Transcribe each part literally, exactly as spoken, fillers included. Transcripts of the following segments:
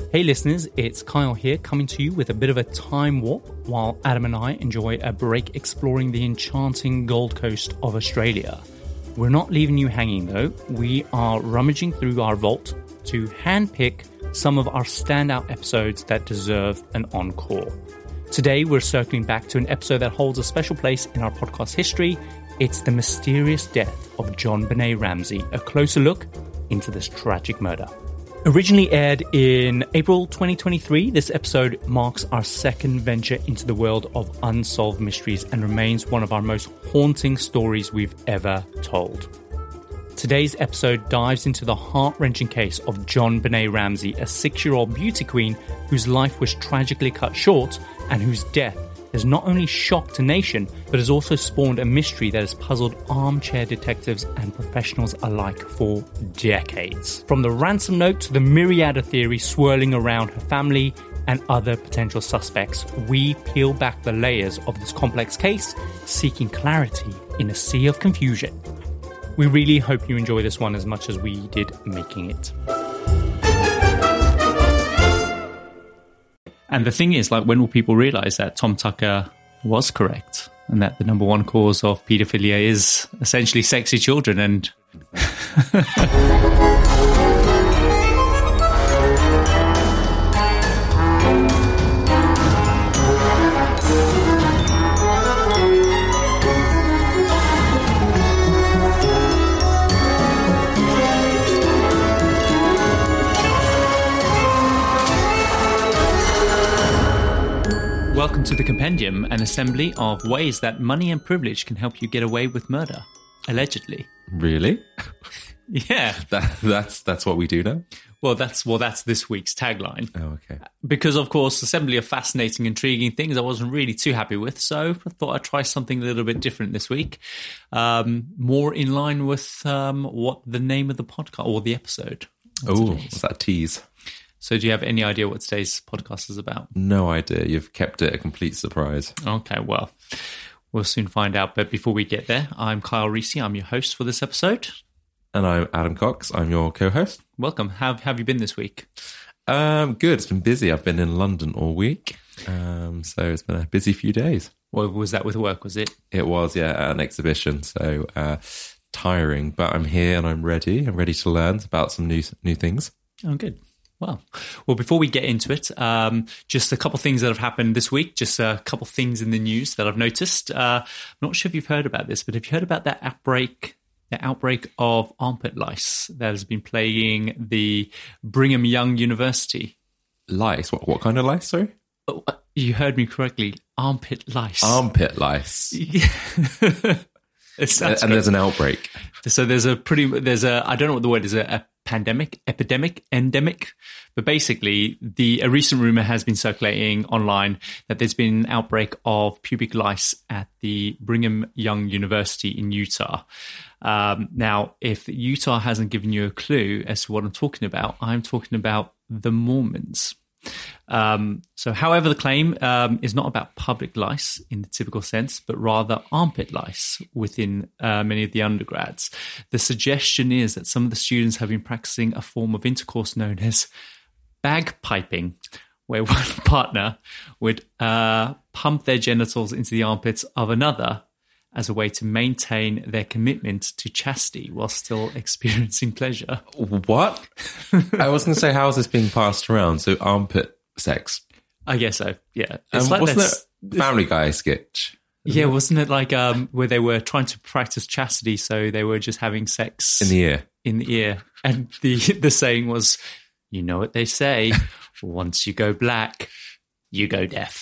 Hey listeners, it's Kyle here, coming to you with a bit of a time warp while Adam and I enjoy a break exploring the enchanting Gold Coast of Australia. We're not leaving you hanging though. We are rummaging through our vault to handpick some of our standout episodes that deserve an encore. Today we're circling back to an episode that holds a special place in our podcast history. It's the mysterious death of JonBenét Ramsey, a closer look into this tragic murder. Originally aired in April twenty twenty-three, this episode marks our second venture into the world of unsolved mysteries and remains one of our most haunting stories we've ever told. Today's episode dives into the heart-wrenching case of JonBenét Ramsey, a six-year-old beauty queen whose life was tragically cut short and whose death has not only shocked a nation, but has also spawned a mystery that has puzzled armchair detectives and professionals alike for decades. From the ransom note to the myriad of theories swirling around her family and other potential suspects, we peel back the layers of this complex case, seeking clarity in a sea of confusion. We really hope you enjoy this one as much as we did making it. And the thing is, like, when will people realize that Tom Tucker was correct and that the number one cause of paedophilia is essentially sexy children? And welcome to the Compendium, an assembly of ways that money and privilege can help you get away with murder. Allegedly. Really? Yeah. That, that's that's what we do now? Well, that's well, that's this week's tagline. Oh, okay. Because, of course, assembly of fascinating, intriguing things I wasn't really too happy with, so I thought I'd try something a little bit different this week. Um, more in line with um, what the name of the podcast, or the episode. Oh, what's that tease? So do you have any idea what today's podcast is about? No idea. You've kept it a complete surprise. Okay, well, we'll soon find out. But before we get there, I'm Kyle Reese. I'm your host for this episode. And I'm Adam Cox. I'm your co-host. Welcome. How have you been this week? Um, good. It's been busy. I've been in London all week. Um, so it's been a busy few days. Well, was that with work, was it? It was, yeah, at an exhibition. So uh, tiring. But I'm here and I'm ready. I'm ready to learn about some new new things. Oh, good. Well, well, before we get into it, um, just a couple of things that have happened this week, just a couple of things in the news that I've noticed. Uh, I'm not sure if you've heard about this, but have you heard about that outbreak, the outbreak of armpit lice that has been plaguing the Brigham Young University? Lice? What, what kind of lice, sorry? Oh, you heard me correctly. Armpit lice. Armpit lice. Yeah. And great. There's an outbreak. So there's a pretty, there's a, I don't know what the word is, a, a pandemic, epidemic, endemic. But basically, the a recent rumor has been circulating online that there's been an outbreak of pubic lice at the Brigham Young University in Utah. Um, now, if Utah hasn't given you a clue as to what I'm talking about, I'm talking about the Mormons. Um, so however, the claim um, is not about public lice in the typical sense, but rather armpit lice within uh, many of the undergrads. The suggestion is that some of the students have been practicing a form of intercourse known as bagpiping, where one partner would uh, pump their genitals into the armpits of another as a way to maintain their commitment to chastity while still experiencing pleasure. What? I was going to say, how is this being passed around? So armpit sex? I guess so, yeah. It's um, like wasn't it Family Guy sketch? Yeah, wasn't it like um, where they were trying to practice chastity, so they were just having sex in the ear? In the ear. And the, the saying was, you know what they say, once you go black, you go deaf.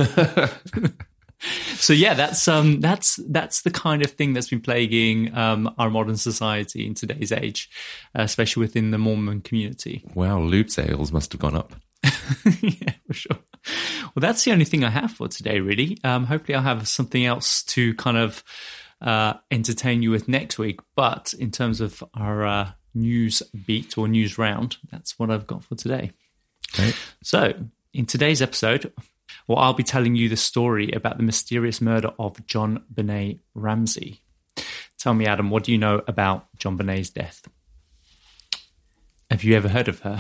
So yeah, that's um, that's that's the kind of thing that's been plaguing um, our modern society in today's age, uh, especially within the Mormon community. Wow, lube sales must have gone up. Yeah, for sure. Well, that's the only thing I have for today, really. Um, hopefully, I'll have something else to kind of uh, entertain you with next week. But in terms of our uh, news beat or news round, that's what I've got for today. Okay. So, in today's episode, well, I'll be telling you the story about the mysterious murder of JonBenét Ramsey. Tell me, Adam, what do you know about JonBenét's death? Have you ever heard of her?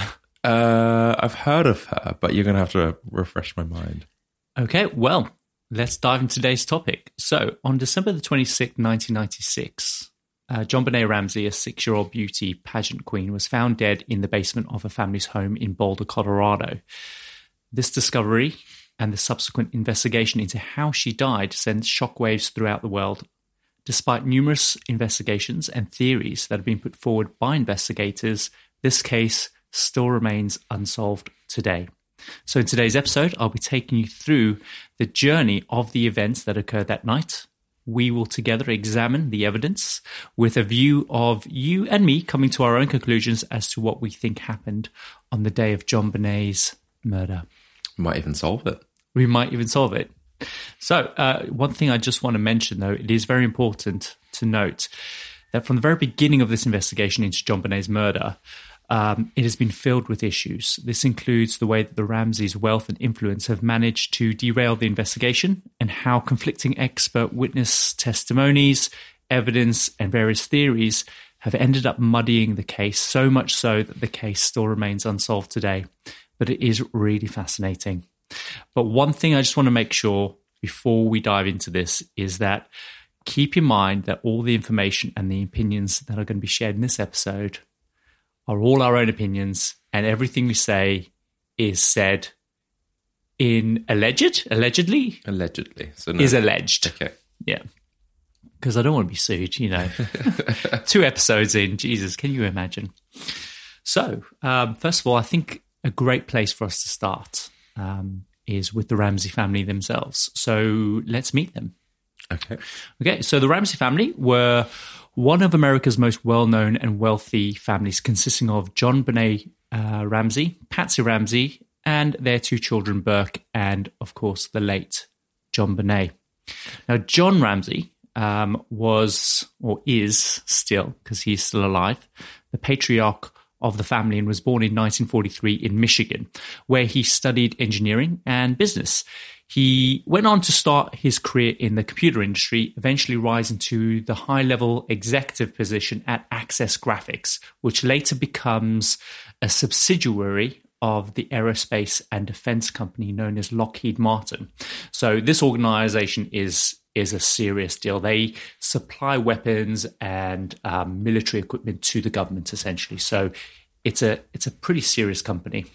Uh, I've heard of her, but you're going to have to refresh my mind. Okay, well, let's dive into today's topic. So, on December the twenty-sixth, nineteen ninety-six, uh, JonBenét Ramsey, a six-year-old beauty pageant queen, was found dead in the basement of her family's home in Boulder, Colorado. This discovery and the subsequent investigation into how she died sent shockwaves throughout the world. Despite numerous investigations and theories that have been put forward by investigators, this case still remains unsolved today. So in today's episode, I'll be taking you through the journey of the events that occurred that night. We will together examine the evidence with a view of you and me coming to our own conclusions as to what we think happened on the day of JonBenét's murder. Might even solve it. We might even solve it. So uh, one thing I just want to mention, though, it is very important to note that from the very beginning of this investigation into JonBenét's murder, Um, it has been filled with issues. This includes the way that the Ramseys' wealth and influence have managed to derail the investigation and how conflicting expert witness testimonies, evidence, and various theories have ended up muddying the case, so much so that the case still remains unsolved today. But it is really fascinating. But one thing I just want to make sure before we dive into this is that keep in mind that all the information and the opinions that are going to be shared in this episode are all our own opinions, and everything we say is said in alleged, allegedly? Allegedly. So no. Is alleged. Okay. Yeah. Because I don't want to be sued, you know. Two episodes in, Jesus, can you imagine? So, um, first of all, I think a great place for us to start um, is with the Ramsey family themselves. So let's meet them. Okay. Okay, so the Ramsey family were one of America's most well-known and wealthy families, consisting of JonBenét uh, Ramsey, Patsy Ramsey, and their two children, Burke, and, of course, the late JonBenét. Now, John Ramsey um, was, or is still, because he's still alive, the patriarch of the family and was born in nineteen forty-three in Michigan, where he studied engineering and business. He went on to start his career in the computer industry, eventually rising to the high-level executive position at Access Graphics, which later becomes a subsidiary of the aerospace and defense company known as Lockheed Martin. So this organization is is a serious deal. They supply weapons and um, military equipment to the government, essentially. So it's a it's a pretty serious company.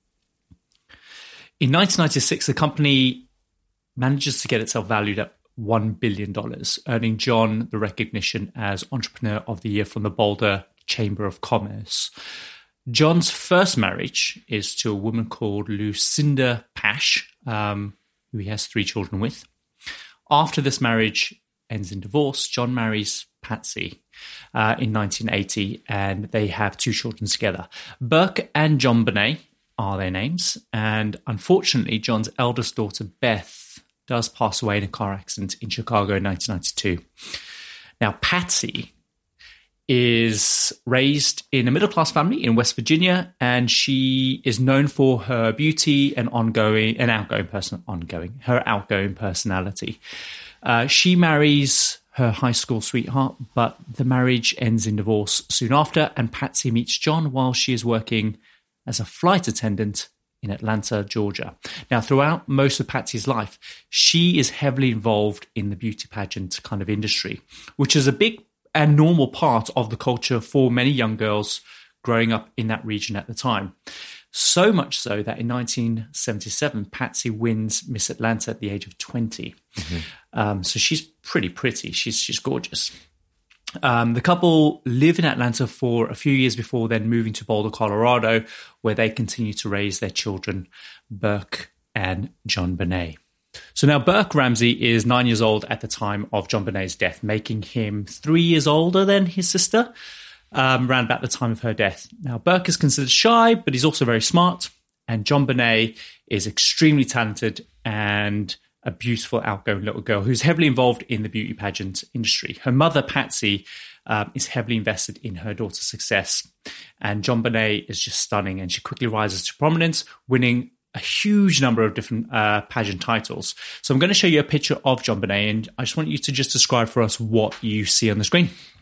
In nineteen ninety-six, the company manages to get itself valued at one billion dollars, earning John the recognition as Entrepreneur of the Year from the Boulder Chamber of Commerce. John's first marriage is to a woman called Lucinda Pash, um, who he has three children with. After this marriage ends in divorce, John marries Patsy uh, in nineteen eighty, and they have two children together. Burke and JonBenét are their names, and unfortunately, John's eldest daughter, Beth, does pass away in a car accident in Chicago in nineteen ninety-two. Now, Patsy is raised in a middle-class family in West Virginia, and she is known for her beauty and ongoing, an outgoing person, ongoing, her outgoing personality. Uh, she marries her high school sweetheart, but the marriage ends in divorce soon after, and Patsy meets John while she is working as a flight attendant in Atlanta, Georgia. Now, throughout most of Patsy's life, she is heavily involved in the beauty pageant kind of industry, which is a big and normal part of the culture for many young girls growing up in that region at the time. So much so that in nineteen seventy-seven, Patsy wins Miss Atlanta at the age of twenty. Mm-hmm. Um, so she's pretty pretty. She's she's gorgeous. Um, the couple live in Atlanta for a few years before then moving to Boulder, Colorado, where they continue to raise their children, Burke and JonBenét. So now Burke Ramsey is nine years old at the time of JonBenét's death, making him three years older than his sister, um, around about the time of her death. Now, Burke is considered shy, but he's also very smart, and JonBenét is extremely talented and a beautiful, outgoing little girl who's heavily involved in the beauty pageant industry. Her mother, Patsy, um, is heavily invested in her daughter's success, and JonBenét is just stunning, and she quickly rises to prominence, winning a huge number of different uh, pageant titles. So I'm going to show you a picture of JonBenét, and I just want you to just describe for us what you see on the screen.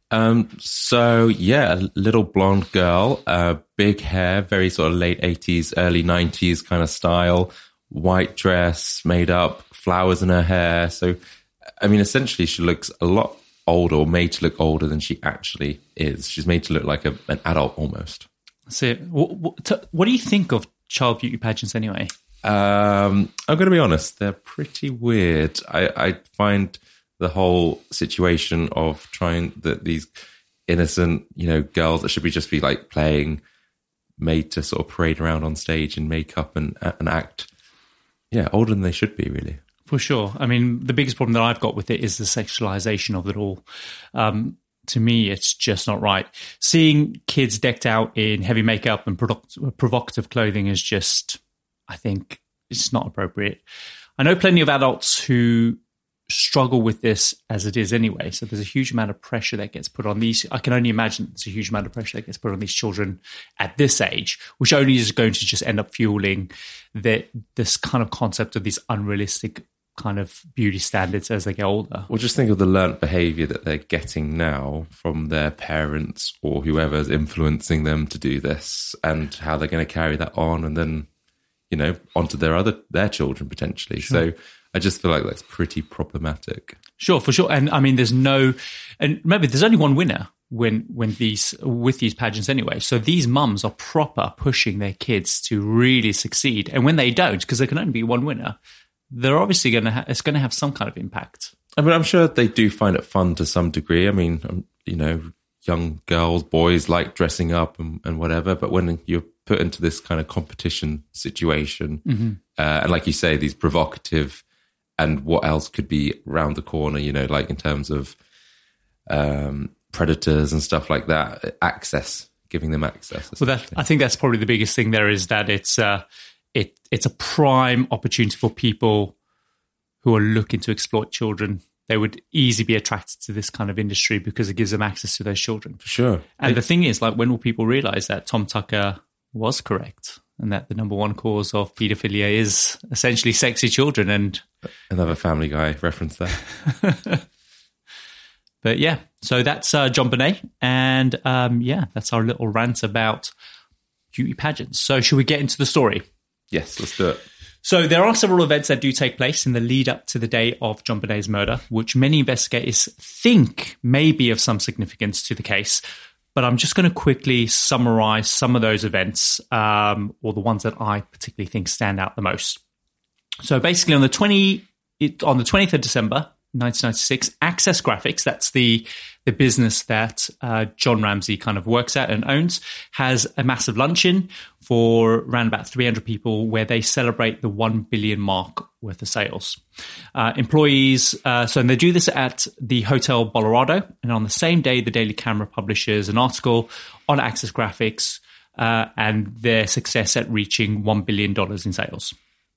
Um, so yeah, a little blonde girl, uh, big hair, very sort of late eighties, early nineties kind of style, white dress, made up, flowers in her hair. So, I mean, essentially she looks a lot older, or made to look older than she actually is. She's made to look like a, an adult almost. That's it. What, what, what do you think of child beauty pageants anyway? Um, I'm going to be honest, they're pretty weird. I, I find the whole situation of trying that these innocent, you know, girls that should be just be like playing, made to sort of parade around on stage in makeup and, and act, yeah, older than they should be, really. For sure. I mean, the biggest problem that I've got with it is the sexualization of it all. Um, to me, it's just not right. Seeing kids decked out in heavy makeup and provoc- provocative clothing is just, I think, it's not appropriate. I know plenty of adults who struggle with this as it is anyway. So there's a huge amount of pressure that gets put on these. I can only imagine there's a huge amount of pressure that gets put on these children at this age, which only is going to just end up fueling the, this kind of concept of these unrealistic kind of beauty standards as they get older. Well, just think of the learnt behaviour that they're getting now from their parents or whoever's influencing them to do this, and how they're going to carry that on, and then, you know, onto their other their children potentially. Sure. So I just feel like that's pretty problematic. Sure, for sure. And I mean, there's no, and remember, there's only one winner when when these with these pageants anyway. So these mums are proper pushing their kids to really succeed, and when they don't, because there can only be one winner, they're obviously going to ha- it's going to have some kind of impact. I mean, I'm sure they do find it fun to some degree. I mean, um, you know, young girls, boys like dressing up and, and whatever. But when you're put into this kind of competition situation, mm-hmm. uh, and like you say, these provocative, and what else could be around the corner, you know, like in terms of um, predators and stuff like that, access, giving them access. Well, that, I think that's probably the biggest thing there, is that it's uh, it it's a prime opportunity for people who are looking to exploit children. They would easily be attracted to this kind of industry because it gives them access to those children. For sure. And it, the thing is, like, when will people realize that Tom Tucker was correct and that the number one cause of paedophilia is essentially sexy children? And another Family Guy reference there. But yeah, so that's uh, JonBenét. And um, yeah, that's our little rant about beauty pageants. So should we get into the story? Yes, let's do it. So there are several events that do take place in the lead up to the day of JonBenét's murder, which many investigators think may be of some significance to the case. But I'm just going to quickly summarize some of those events, um, or the ones that I particularly think stand out the most. So basically on the twenty on the twentieth of December, nineteen ninety-six, Access Graphics, that's the the business that uh, John Ramsey kind of works at and owns, has a massive luncheon for around about three hundred people where they celebrate the one billion mark worth of sales. Uh, employees, uh, so and they do this at the Hotel Bolorado, and on the same day, the Daily Camera publishes an article on Access Graphics uh, and their success at reaching one billion dollars in sales.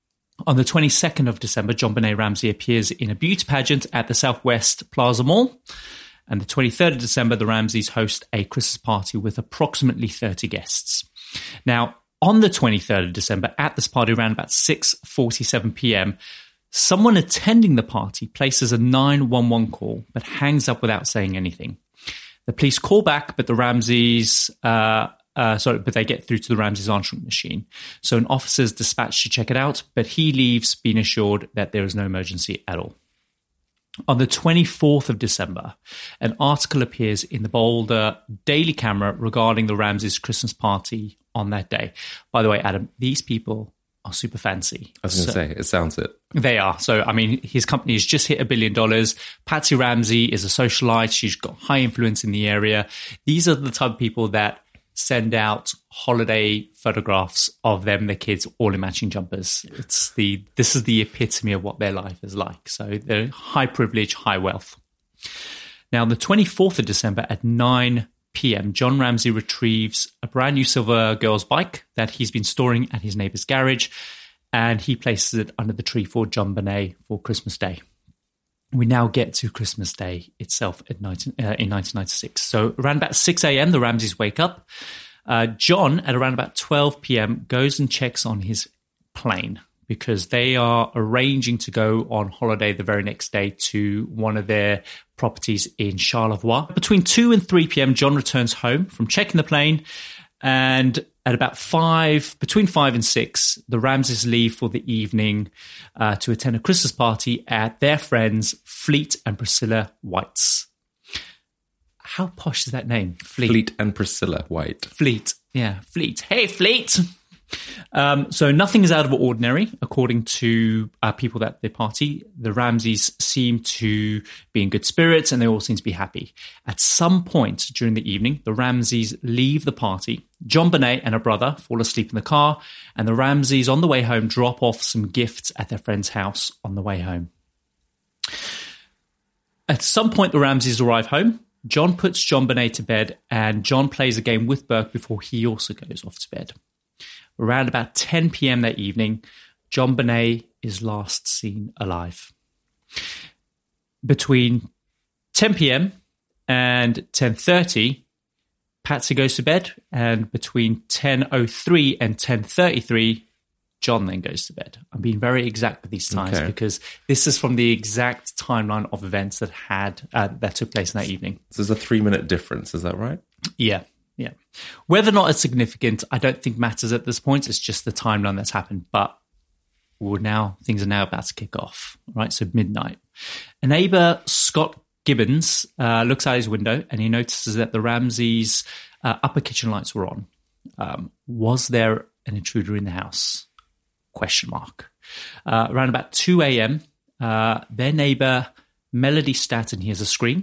On the twenty-second of December, JonBenét Ramsey appears in a beauty pageant at the Southwest Plaza Mall. And the twenty-third of December, the Ramseys host a Christmas party with approximately thirty guests. Now, on the twenty-third of December, at this party around about six forty-seven p.m., someone attending the party places a nine one one call but hangs up without saying anything. The police call back, but the Ramseys... Uh, Uh, sorry, but they get through to the Ramsey's answering machine. So an officer is dispatched to check it out, but he leaves being assured that there is no emergency at all. On the twenty-fourth of December, an article appears in the Boulder Daily Camera regarding the Ramsey's Christmas party on that day. By the way, Adam, these people are super fancy. I was going to so, say, it sounds it. They are. So, I mean, his company has just hit a billion dollars. Patsy Ramsey is a socialite. She's got high influence in the area. These are the type of people that send out holiday photographs of them, their kids, all in matching jumpers. It's the this is the epitome of what their life is like. So they're high privilege, high wealth. Now, on the twenty-fourth of December at nine p.m., John Ramsey retrieves a brand new silver girl's bike that he's been storing at his neighbor's garage, and he places it under the tree for JonBenét for Christmas Day. We now get to Christmas Day itself at nineteen, uh, in nineteen ninety-six. So around about six a.m., the Ramseys wake up. Uh, John, at around about twelve p.m., goes and checks on his plane because they are arranging to go on holiday the very next day to one of their properties in Charlevoix. Between two and three p.m., John returns home from checking the plane, and at about five, between five and six, the Ramseys leave for the evening uh, to attend a Christmas party at their friends Fleet and Priscilla White's. How posh is that name? Fleet. Fleet and Priscilla White. Fleet, yeah, Fleet. Hey, Fleet! Um, so nothing is out of the ordinary, according to uh, people at the party. The Ramseys seem to be in good spirits and they all seem to be happy. At some point during the evening, the Ramseys leave the party. JonBenét and her brother fall asleep in the car, and the Ramseys on the way home drop off some gifts at their friend's house on the way home. At some point, the Ramseys arrive home. John puts JonBenét to bed, and John plays a game with Burke before he also goes off to bed. Around about ten p.m. that evening, JonBenét is last seen alive. Between ten p.m. and ten thirty, Patsy goes to bed, and between ten oh three and ten thirty-three, John then goes to bed. I'm being very exact with these times okay. because this is from the exact timeline of events that had uh, that took place in that evening. So there's a three-minute difference, is that right? Yeah. Yeah. Whether or not it's significant, I don't think matters at this point. It's just the timeline that's happened. But we're now, things are now about to kick off, right? So midnight. A neighbor, Scott Gibbons, uh, looks out his window and he notices that the Ramseys' uh, upper kitchen lights were on. Um, was there an intruder in the house? Question mark. Uh, around about two a.m., uh, their neighbor, Melody Staton, hears a scream.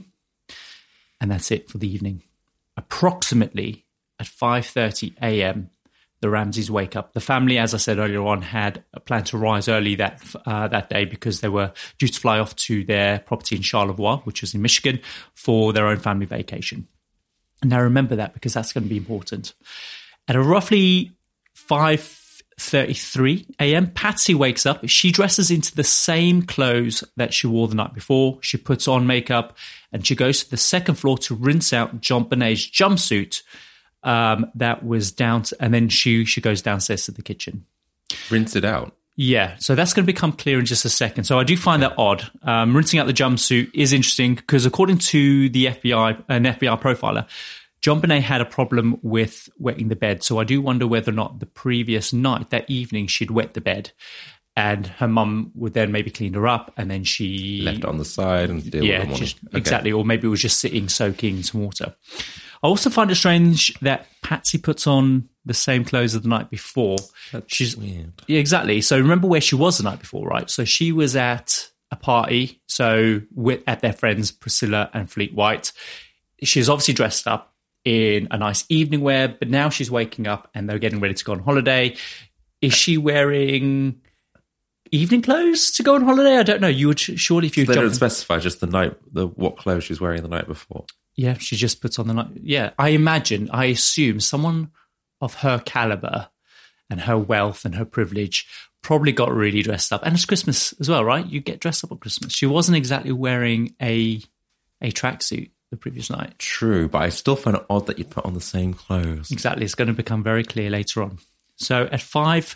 And that's it for the evening. Approximately at five thirty a.m., the Ramseys wake up. The family, as I said earlier on, had a plan to rise early that uh, that day because they were due to fly off to their property in Charlevoix, which was in Michigan, for their own family vacation. And now remember that because that's going to be important. At a roughly five thirty-three a.m., Patsy wakes up. She dresses into the same clothes that she wore the night before. She puts on makeup and she goes to the second floor to rinse out JonBenét's jumpsuit um, that was down. To, and then she, she goes downstairs to the kitchen. Rinse it out? Yeah. So that's going to become clear in just a second. So I do find that odd. Um, rinsing out the jumpsuit is interesting because according to the F B I, an F B I profiler, JonBenét had a problem with wetting the bed. So I do wonder whether or not the previous night, that evening, she'd wet the bed and her mum would then maybe clean her up and then she... left it on the side and deal yeah, with it. Just, okay. Exactly. Or maybe it was just sitting, soaking in some water. I also find it strange that Patsy puts on the same clothes as the night before. That's She's, weird. Yeah, exactly. So remember where she was the night before, right? So she was at a party, so with, at their friends Priscilla and Fleet White. She's obviously dressed up in a nice evening wear, but now she's waking up and they're getting ready to go on holiday. Is she wearing evening clothes to go on holiday? I don't know. You would surely, if you so they jump- don't specify just the night, the what clothes she's wearing the night before. Yeah, she just puts on the night. Yeah, I imagine, I assume someone of her caliber and her wealth and her privilege probably got really dressed up. And it's Christmas as well, right? You get dressed up at Christmas. She wasn't exactly wearing a a tracksuit the previous night. True, but I still find it odd that you put on the same clothes. Exactly. It's going to become very clear later on. So at five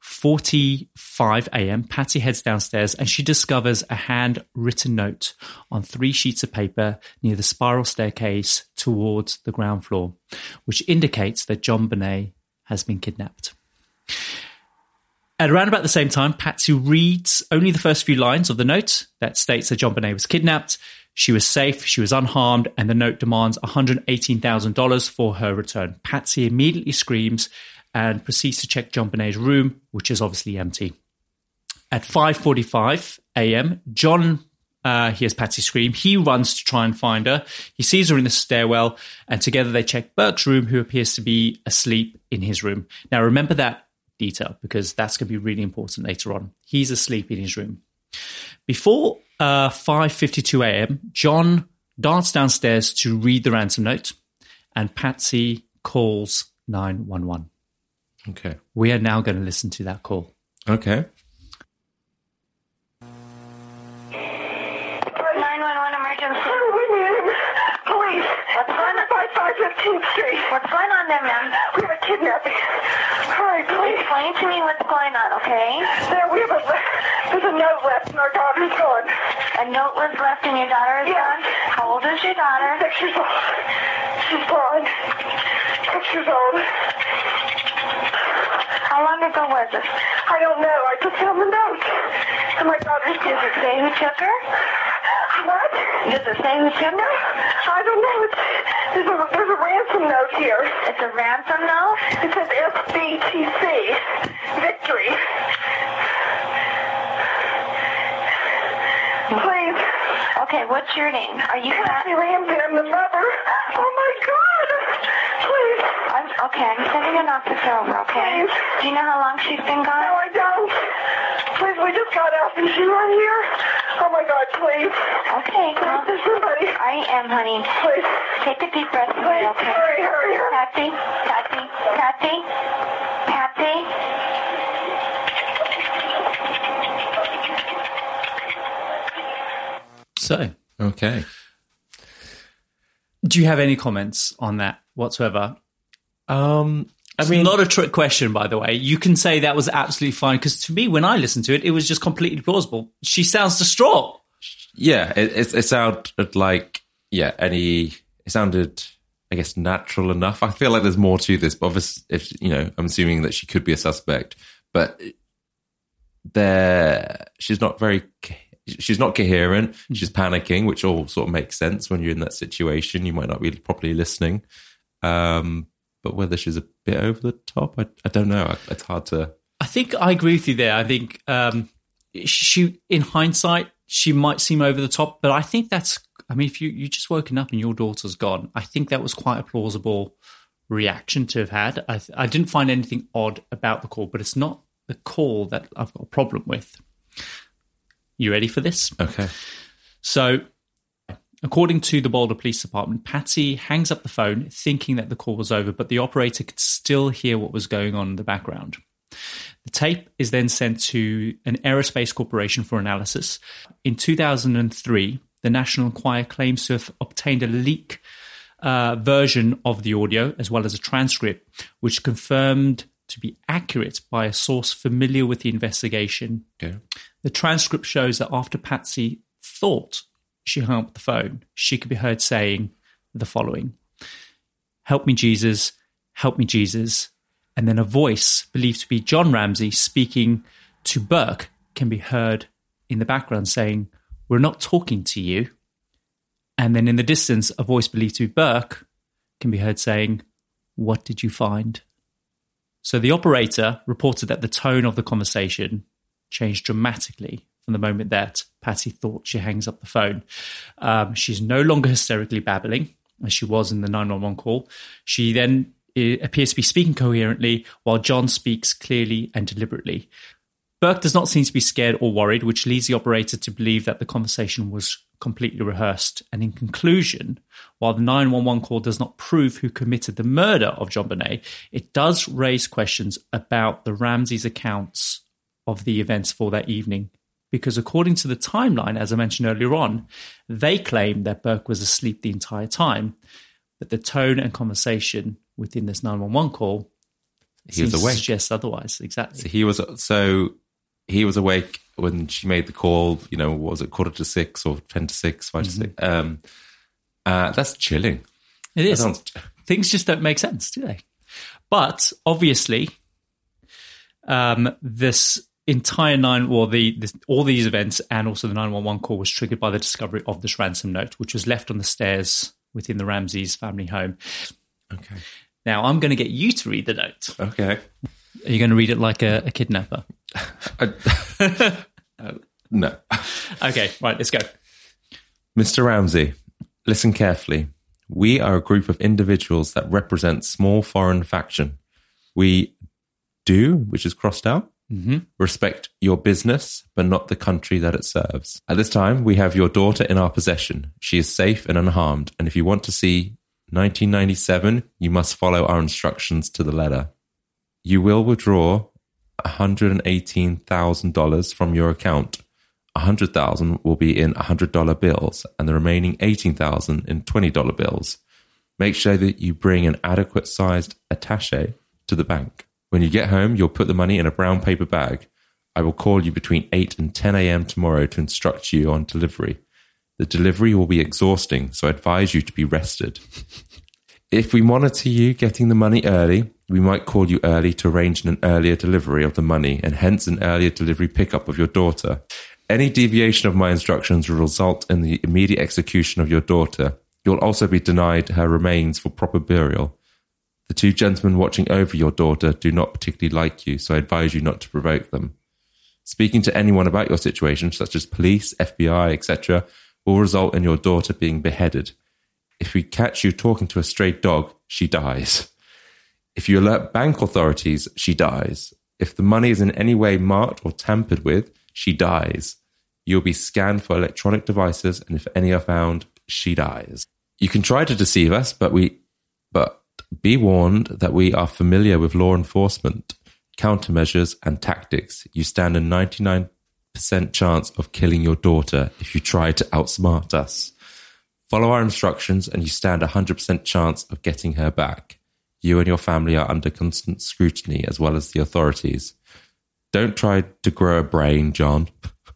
forty-five a.m., Patsy heads downstairs and she discovers a handwritten note on three sheets of paper near the spiral staircase towards the ground floor, which indicates that JonBenét has been kidnapped. At around about the same time, Patsy reads only the first few lines of the note that states that JonBenét was kidnapped. She was safe, she was unharmed, and the note demands one hundred eighteen thousand dollars for her return. Patsy immediately screams and proceeds to check JonBenét's room, which is obviously empty. At five forty-five a.m., John uh, hears Patsy scream. He runs to try and find her. He sees her in the stairwell, and together they check Burke's room, who appears to be asleep in his room. Now, remember that detail, because that's going to be really important later on. He's asleep in his room. Before uh, five fifty-two a.m., John darts downstairs to read the ransom note, and Patsy calls nine one one. Okay. We are now going to listen to that call. Okay. nine one one emergency. Police. What's going on? five fifteenth Street. What's going on there, ma'am? We have a kidnapping. Hurry, please. Explain. Explain to me what's going on, okay? There, we have a, there's a note left and our daughter's gone. A note was left and your daughter is Yeah. gone? How old is your daughter? Six years old. She's gone. Six years old. How long ago was it? I don't know. I just found the note. And my daughter's Does gone. it say who took her? What? Does it say who took her? I don't know. It's, there's, a, there's a ransom note here. It's a ransom note? It says F B T C. Victory. Please. Okay, what's your name? Are you Kathy Ramsey, I'm the mother. Oh my God. Please. I'm, okay, I'm sending an officer over, okay? Please. Do you know how long she's been No, gone? I don't. Please, we just got out. Is she right here? Oh my God, please. Okay, well, There's somebody. I am, honey. Please. Take a deep breath, Please, okay? hurry, hurry, hurry. Patsy, Patsy, Patsy, Patsy. So, Okay. do you have any comments on that whatsoever? Um, I It's mean, not a trick question, by the way. You can say that was absolutely fine because to me, when I listened to it, it was just completely plausible. She sounds distraught. yeah, it, it, it sounded like, yeah, any, it sounded, I guess, natural enough. I feel like there's more to this, but obviously, if, you know, I'm assuming that she could be a suspect, but there, she's not very, she's not coherent. She's panicking, which all sort of makes sense when you're in that situation. You might not be properly listening. Um, but whether she's a bit over the top, I, I don't know. It's hard to. I think I agree with you there. I think um, she, in hindsight, she might seem over the top, but I think that's, I mean, if you, you just woken up and your daughter's gone, I think that was quite a plausible reaction to have had. I, I didn't find anything odd about the call, but it's not the call that I've got a problem with. You ready for this? Okay. So, according to the Boulder Police Department, Patsy hangs up the phone thinking that the call was over, but the operator could still hear what was going on in the background. The tape is then sent to an aerospace corporation for analysis. In two thousand three, the National Enquirer claims to have obtained a leak uh, version of the audio, as well as a transcript, which confirmed to be accurate by a source familiar with the investigation. Okay. The transcript shows that after Patsy thought she hung up the phone, she could be heard saying the following: "Help me, Jesus, help me, Jesus." And then a voice believed to be John Ramsey speaking to Burke can be heard in the background saying, "We're not talking to you." And then in the distance, a voice believed to be Burke can be heard saying, "What did you find?" So the operator reported that the tone of the conversation changed dramatically from the moment that Patsy thought she hangs up the phone. Um, she's no longer hysterically babbling, as she was in the nine one one call. She then uh, appears to be speaking coherently, while John speaks clearly and deliberately. Burke does not seem to be scared or worried, which leads the operator to believe that the conversation was completely rehearsed. And in conclusion, while the nine one one call does not prove who committed the murder of John Bonet, it does raise questions about the Ramseys' accounts of the events for that evening. Because according to the timeline, as I mentioned earlier on, they claim that Burke was asleep the entire time. But the tone and conversation within this nine one one call He was seems to awake. suggest otherwise. Exactly. So he was so he was awake when she made the call. You know, what was it, quarter to six or ten to six, five Mm-hmm. to six? Um, uh, that's chilling. It is. That sounds- Things just don't make sense, do they? But obviously, um, this entire nine, or the this, all these events, and also the nine one one call was triggered by the discovery of this ransom note, which was left on the stairs within the Ramseys family home. Okay. Now, I'm going to get you to read the note. Okay. Are you going to read it like a, a kidnapper? I- uh, no. Okay, right, let's go. Mister Ramsey, listen carefully. We are a group of individuals that represent small foreign faction. We do, which is crossed out, Mm-hmm. respect your business, but not the country that it serves. At this time, we have your daughter in our possession. She is safe and unharmed. And if you want to see nineteen ninety-seven, you must follow our instructions to the letter. You will withdraw one hundred eighteen thousand dollars from your account. one hundred thousand dollars will be in one hundred dollar bills and the remaining eighteen thousand dollars in twenty dollar bills. Make sure that you bring an adequate sized attaché to the bank. When you get home, you'll put the money in a brown paper bag. I will call you between eight and ten a.m. tomorrow to instruct you on delivery. The delivery will be exhausting, so I advise you to be rested. If we monitor you getting the money early, we might call you early to arrange an earlier delivery of the money and hence an earlier delivery pickup of your daughter. Any deviation of my instructions will result in the immediate execution of your daughter. You'll also be denied her remains for proper burial. The two gentlemen watching over your daughter do not particularly like you, so I advise you not to provoke them. Speaking to anyone about your situation, such as police, F B I, et cetera, will result in your daughter being beheaded. If we catch you talking to a stray dog, she dies. If you alert bank authorities, she dies. If the money is in any way marked or tampered with, she dies. You'll be scanned for electronic devices, and if any are found, she dies. You can try to deceive us, but we, but be warned that we are familiar with law enforcement, countermeasures, and tactics. You stand a ninety-nine percent chance of killing your daughter if you try to outsmart us. Follow our instructions and you stand a one hundred percent chance of getting her back. You and your family are under constant scrutiny as well as the authorities. Don't try to grow a brain, John.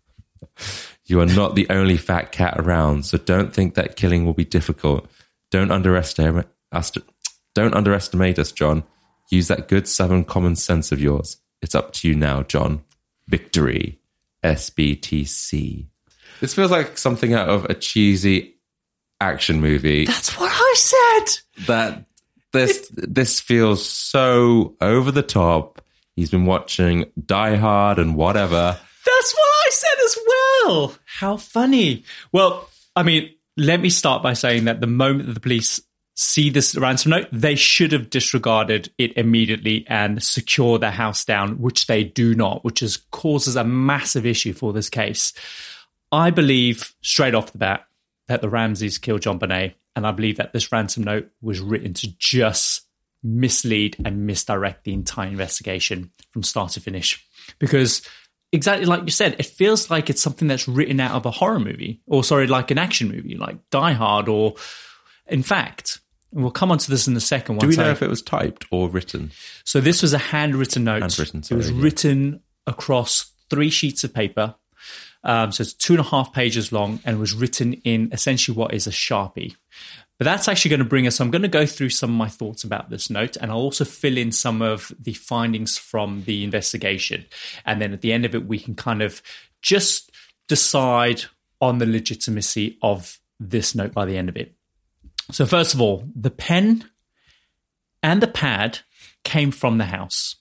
You are not the only fat cat around, so don't think that killing will be difficult. Don't underestimate us. Don't underestimate us, John. Use that good southern common sense of yours. It's up to you now, John. Victory. S B T C. This feels like something out of a cheesy action movie. That's what I said. That this this feels so over the top. He's been watching Die Hard and whatever. That's what I said as well. How funny. Well, I mean, let me start by saying that the moment that the police see this ransom note, they should have disregarded it immediately and secure their house down, which they do not, which is causes a massive issue for this case. I believe straight off the bat that the Ramseys killed JonBenet, and I believe that this ransom note was written to just mislead and misdirect the entire investigation from start to finish. Because exactly like you said, it feels like it's something that's written out of a horror movie, or sorry, like an action movie, like Die Hard, or in fact, we'll come on to this in a second. Do we know I, if it was typed or written? So this was a handwritten note. Handwritten, sorry, it was yeah. written across three sheets of paper. Um, so it's two and a half pages long and was written in essentially what is a Sharpie. But that's actually going to bring us, I'm going to go through some of my thoughts about this note, and I'll also fill in some of the findings from the investigation. And then at the end of it, we can kind of just decide on the legitimacy of this note by the end of it. So first of all, the pen and the pad came from the house.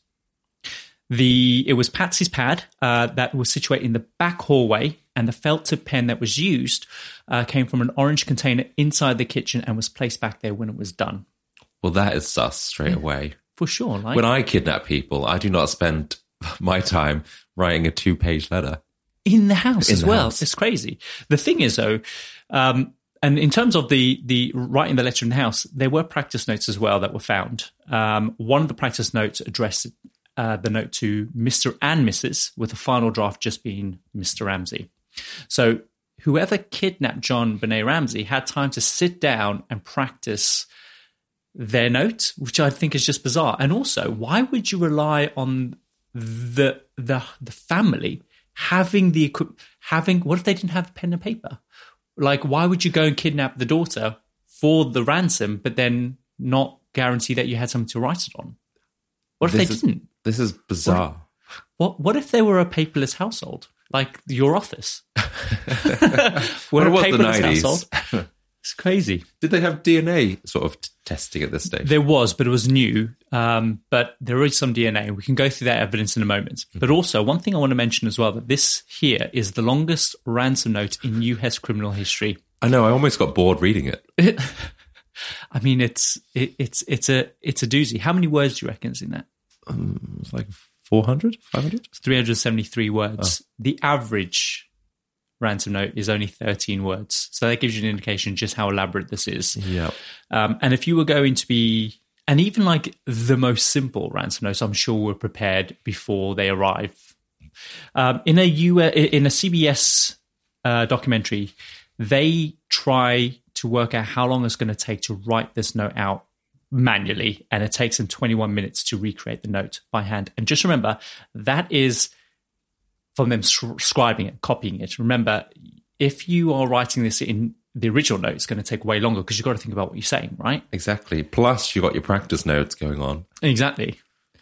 The It was Patsy's pad uh, that was situated in the back hallway, and the felt tip pen that was used uh, came from an orange container inside the kitchen and was placed back there when it was done. Well, that is sus straight Yeah, away. For sure. Like, When I kidnap people, I do not spend my time writing a two-page letter. in the house In as the well. house. It's crazy. The thing is, though, um, and in terms of the the writing the letter in the house, there were practice notes as well that were found. Um, one of the practice notes addressed uh, the note to Mister and Missus, with the final draft just being Mister Ramsey. So whoever kidnapped JonBenet Ramsey had time to sit down and practice their note, which I think is just bizarre. And also, why would you rely on the the the family having the equi- having? What if they didn't have pen and paper? Like, why would you go and kidnap the daughter for the ransom, but then not guarantee that you had something to write it on? What if This they is- didn't? This is bizarre. What What if they were a paperless household, like your office? Well, We're it a was the paperless nineties. household. It's crazy. Did they have D N A sort of t- testing at this stage? There was, but it was new. Um, but there is some D N A. We can go through that evidence in a moment. But also, one thing I want to mention as well, that this here is the longest ransom note in U S criminal history. I know, I almost got bored reading it. I mean, it's it, it's it's a it's a doozy. How many words do you reckon is in that? Um, it's like four hundred, five hundred? It's three hundred seventy-three words. The average ransom note is only thirteen words. So that gives you an indication just how elaborate this is. Yeah. Um, and if you were going to be, and even like the most simple ransom notes, I'm sure were prepared before they arrive. Um, in a U in a C B S uh, documentary, they try to work out how long it's going to take to write this note out manually, and it takes them twenty-one minutes to recreate the note by hand. And just remember, that is from them scribing it, copying it. Remember, if you are writing this in the original note, it's going to take way longer because you've got to think about what you're saying, right? Exactly. Plus, you've got your practice notes going on. Exactly.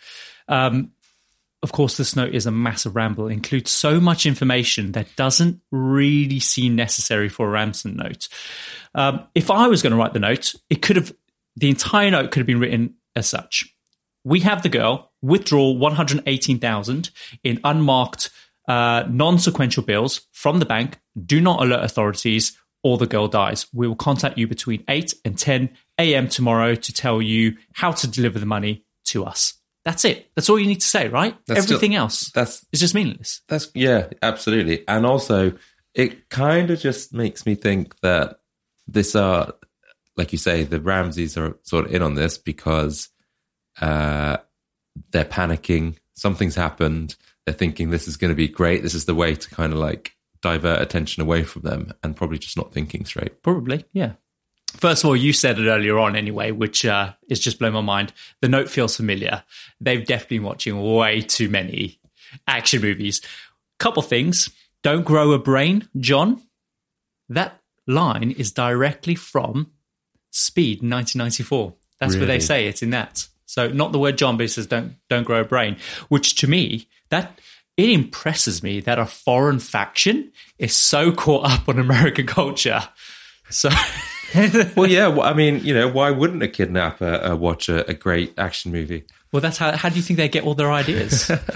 Um, of course, this note is a massive ramble. It includes so much information that doesn't really seem necessary for a Ramsden note. Um, if I was going to write the note, it could have, the entire note could have been written as such. We have the girl withdraw one hundred eighteen thousand in unmarked uh, non-sequential bills from the bank. Do not alert authorities or the girl dies. We will contact you between eight and ten a.m. tomorrow to tell you how to deliver the money to us. That's it. That's all you need to say, right? That's Everything still, else that's is just meaningless. That's yeah, absolutely. And also, it kind of just makes me think that this are, like you say, the Ramseys are sort of in on this because uh, they're panicking. Something's happened. They're thinking this is going to be great. This is the way to kind of like divert attention away from them, and probably just not thinking straight. Probably, yeah. First of all, you said it earlier on anyway, which uh, is just blowing my mind. The note feels familiar. They've definitely been watching way too many action movies. Couple things. Don't grow a brain, John. That line is directly from Speed nineteen ninety-four. That's Really? where they say it in that. So not the word John, but it says don't, don't grow a brain, which to me, that it impresses me that a foreign faction is so caught up on American culture. So... Well, yeah. Well, I mean, you know, why wouldn't a kidnapper uh, watch a, a great action movie? Well, that's how. How do you think they get all their ideas? um,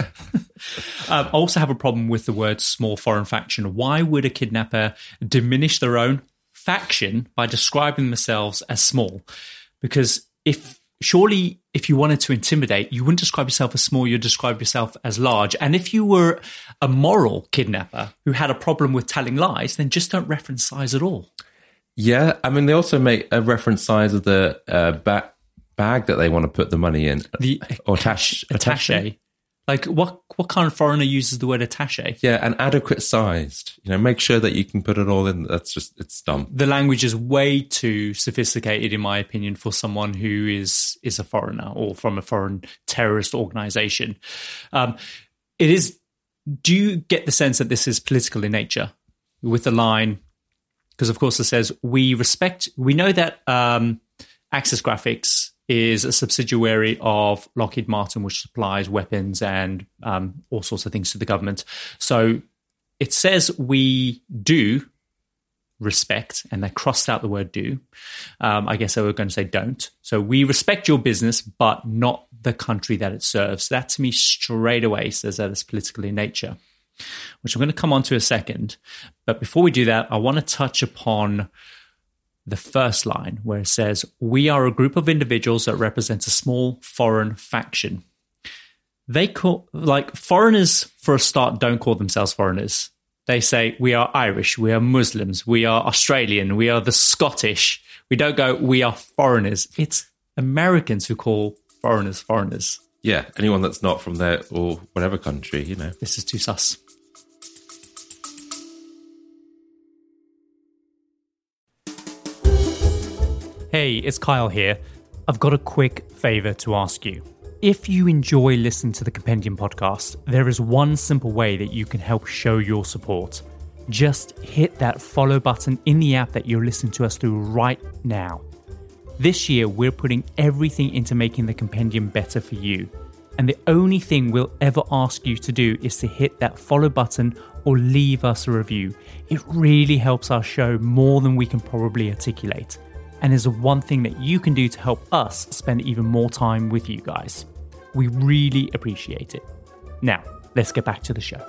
I also have a problem with the word "small foreign faction." Why would a kidnapper diminish their own faction by describing themselves as small? Because if surely, if you wanted to intimidate, you wouldn't describe yourself as small. You'd describe yourself as large. And if you were a moral kidnapper who had a problem with telling lies, then just don't reference size at all. Yeah, I mean, they also make a reference size of the uh, ba- bag that they want to put the money in. The or attache. attache. Like, what what kind of foreigner uses the word attache? Yeah, an adequate sized. You know, make sure that you can put it all in. That's just, it's dumb. The language is way too sophisticated, in my opinion, for someone who is is a foreigner or from a foreign terrorist organization. Um, it is. Do you get the sense that this is political in nature with the line? Because, of course, it says, we respect, we know that um, Axis Graphics is a subsidiary of Lockheed Martin, which supplies weapons and um, all sorts of things to the government. So it says we do respect, and they crossed out the word do. Um, I guess they were going to say don't. So we respect your business, but not the country that it serves. That, to me, straight away says that it's political in nature, which I'm going to come on to in a second. But before we do that, I want to touch upon the first line where it says, we are a group of individuals that represent a small foreign faction. They call, like, foreigners, for a start, don't call themselves foreigners. They say, we are Irish, we are Muslims, we are Australian, we are the Scottish. We don't go, we are foreigners. It's Americans who call foreigners foreigners. Yeah, anyone that's not from there or whatever country, you know. This is too sus. Hey, it's Kyle here. I've got a quick favour to ask you. If you enjoy listening to the Compendium podcast, there is one simple way that you can help show your support. Just hit that follow button in the app that you're listening to us through right now. This year, we're putting everything into making the Compendium better for you. And the only thing we'll ever ask you to do is to hit that follow button or leave us a review. It really helps our show more than we can probably articulate, and is the one thing that you can do to help us spend even more time with you guys. We really appreciate it. Now, let's get back to the show.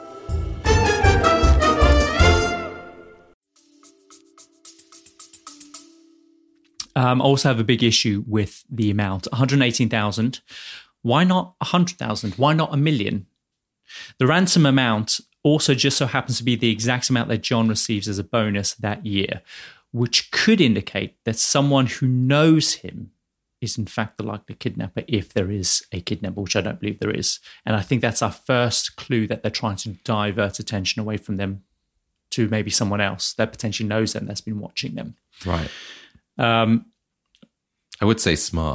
Um, I also have a big issue with the amount, one hundred eighteen thousand. Why not one hundred thousand? Why not a million? The ransom amount also just so happens to be the exact amount that John receives as a bonus that year, which could indicate that someone who knows him is in fact the likely kidnapper, if there is a kidnapper, which I don't believe there is. And I think that's our first clue that they're trying to divert attention away from them to maybe someone else that potentially knows them, that's been watching them. Right. Um, I would say smart,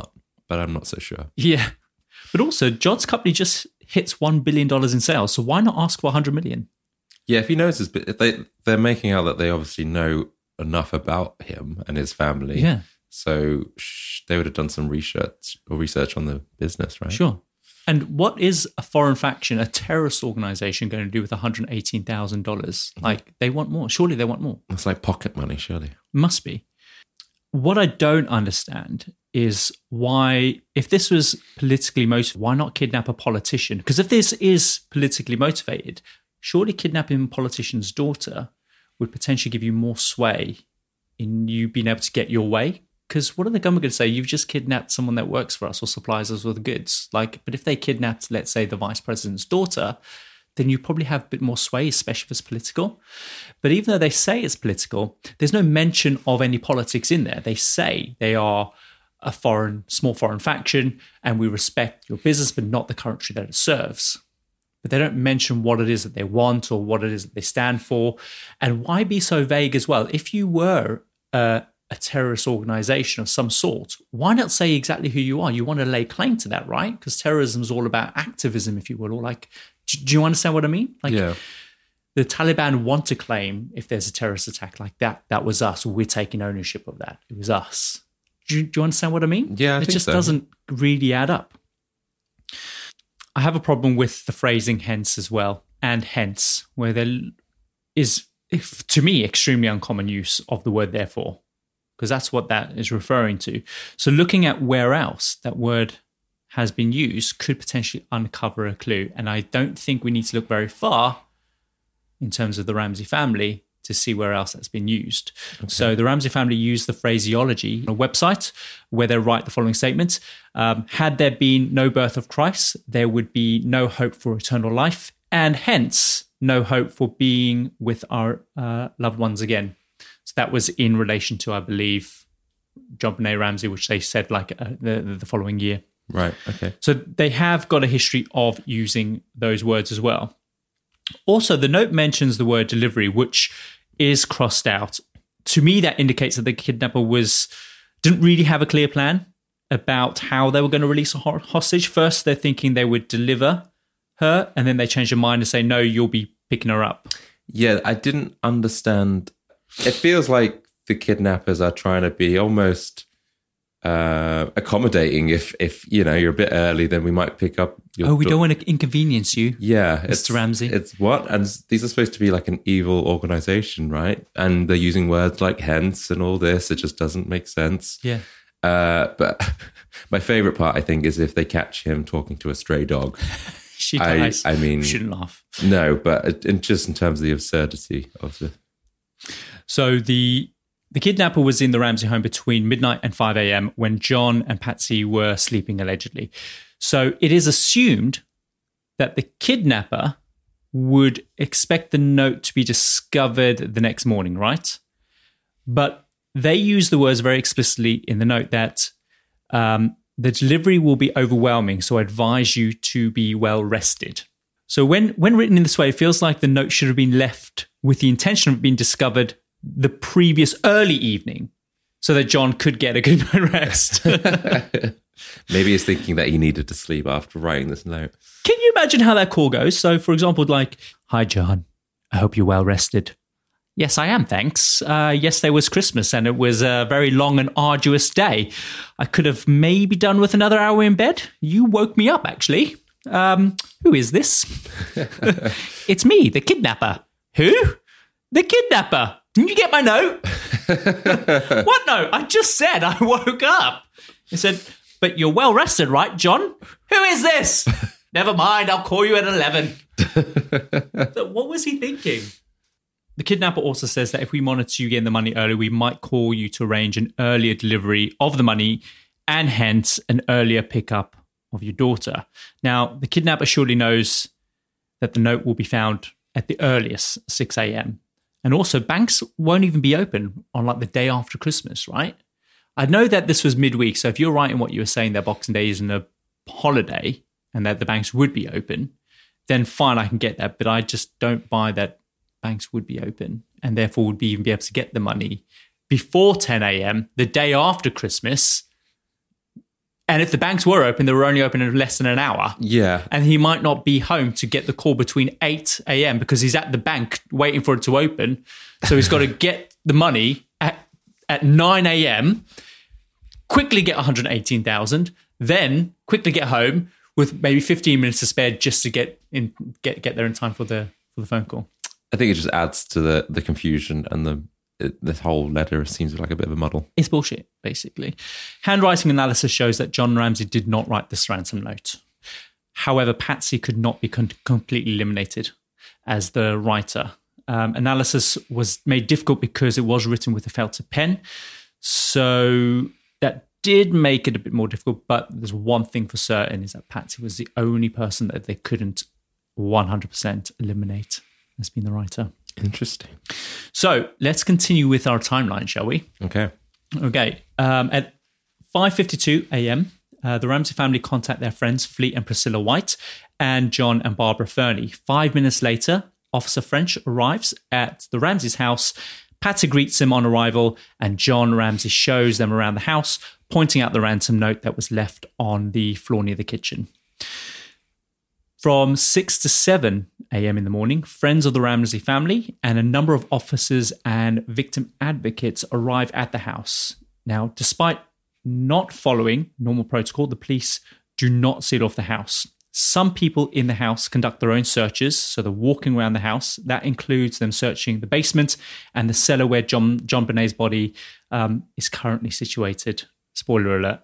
but I'm not so sure. Yeah. But also, John's company just hits one billion dollars in sales. So why not ask for one hundred million? Yeah, if he knows his, if they, they're making out that they obviously know enough about him and his family. Yeah. So sh- they would have done some research or research on the business, right? Sure. And what is a foreign faction, a terrorist organization, going to do with one hundred eighteen thousand dollars? Like, they want more. Surely they want more. It's like pocket money, surely. Must be. What I don't understand is why, if this was politically motivated, why not kidnap a politician? Because if this is politically motivated, surely kidnapping a politician's daughter would potentially give you more sway in you being able to get your way. Because what are the government going to say? You've just kidnapped someone that works for us or supplies us with goods. Like, but if they kidnapped, let's say, the vice president's daughter, then you probably have a bit more sway, especially if it's political. But even though they say it's political, there's no mention of any politics in there. They say they are a foreign, small foreign faction, and we respect your business, but not the country that it serves. But they don't mention what it is that they want or what it is that they stand for. And why be so vague as well? If you were a, a terrorist organization of some sort, why not say exactly who you are? You want to lay claim to that, right? Because terrorism is all about activism, if you will, or like, do you understand what I mean? Like, yeah. The Taliban want to claim if there's a terrorist attack like that, that was us. We're taking ownership of that. It was us. Do you, do you understand what I mean? Yeah, I it think just so. doesn't really add up. I have a problem with the phrasing hence as well, and hence, where there is, if, to me, extremely uncommon use of the word therefore, because that's what that is referring to. So looking at where else that word has been used could potentially uncover a clue. And I don't think we need to look very far in terms of the Ramsey family to see where else that's been used. Okay. So the Ramsey family used the phraseology on a website where they write the following statement. Um, had there been no birth of Christ, there would be no hope for eternal life, and hence no hope for being with our uh, loved ones again. So that was in relation to, I believe, JonBenét Ramsey, which they said like uh, the, the following year. Right, okay. So they have got a history of using those words as well. Also, the note mentions the word delivery, which is crossed out. To me, that indicates that the kidnapper was didn't really have a clear plan about how they were going to release a hostage. First, they're thinking they would deliver her, and then they change their mind and say, no, you'll be picking her up. Yeah, I didn't understand. It feels like the kidnappers are trying to be almost uh, accommodating. If, if you know, you're a bit early, then we might pick up your Oh, we do- don't want to inconvenience you. Yeah. Mister Ramsey. It's what? And these are supposed to be like an evil organization, right? And they're using words like hence and all this. It just doesn't make sense. Yeah. Uh, but my favorite part, I think, is if they catch him talking to a stray dog. She I, dies. I mean, We shouldn't laugh. No, but in, just in terms of the absurdity of the... So the the kidnapper was in the Ramsey home between midnight and five a.m. when John and Patsy were sleeping, allegedly. So it is assumed that the kidnapper would expect the note to be discovered the next morning, right? But they use the words very explicitly in the note that um, the delivery will be overwhelming, so I advise you to be well rested. So when, when written in this way, it feels like the note should have been left with the intention of being discovered the previous early evening so that John could get a good night rest. Maybe he's thinking that he needed to sleep after writing this note. Can you imagine how that call goes? So, for example, like, hi, John, I hope you're well rested. Yes, I am, thanks. Uh, yesterday was Christmas and it was a very long and arduous day. I could have maybe done with another hour in bed. You woke me up, actually. Um, who is this? It's me, the kidnapper. Who? The kidnapper. Didn't you get my note? What note? I just said I woke up. He said, but you're well rested, right, John? Who is this? Never mind, I'll call you at eleven. So what was he thinking? The kidnapper also says that if we monitor you getting the money early, we might call you to arrange an earlier delivery of the money and hence an earlier pickup of your daughter. Now, the kidnapper surely knows that the note will be found at the earliest, six a.m. And also, banks won't even be open on like the day after Christmas, right? I know that this was midweek, so if you're right in what you were saying that Boxing Day isn't a holiday and that the banks would be open, then fine, I can get that. But I just don't buy that banks would be open and therefore would be even be able to get the money before ten a.m. the day after Christmas And if the banks were open, they were only open in less than an hour. Yeah. And he might not be home to get the call between eight a.m. because he's at the bank waiting for it to open. So he's got to get the money at, at nine a.m., quickly get one hundred eighteen thousand, then quickly get home with maybe fifteen minutes to spare just to get in, get get there in time for the for the phone call. I think it just adds to the, the confusion, and the it, this whole letter seems like a bit of a muddle. It's bullshit, basically. Handwriting analysis shows that John Ramsey did not write this ransom note. However, Patsy could not be con- completely eliminated as the writer. Um, analysis was made difficult because it was written with a felt pen. So that did make it a bit more difficult, but there's one thing for certain is that Patsy was the only person that they couldn't one hundred percent eliminate as being the writer. Interesting. So let's continue with our timeline, shall we? Okay. Okay. Um, at five fifty-two a.m., uh, the Ramsey family contact their friends Fleet and Priscilla White and John and Barbara Fernie. Five minutes later, Officer French arrives at the Ramsey's house. Patsy greets him on arrival, and John Ramsey shows them around the house, pointing out the ransom note that was left on the floor near the kitchen. From six to seven a.m. in the morning, friends of the Ramsey family and a number of officers and victim advocates arrive at the house. Now, despite not following normal protocol, the police do not seal off the house. Some people in the house conduct their own searches, so they're walking around the house. That includes them searching the basement and the cellar where John, John Bonet's body um, is currently situated. Spoiler alert.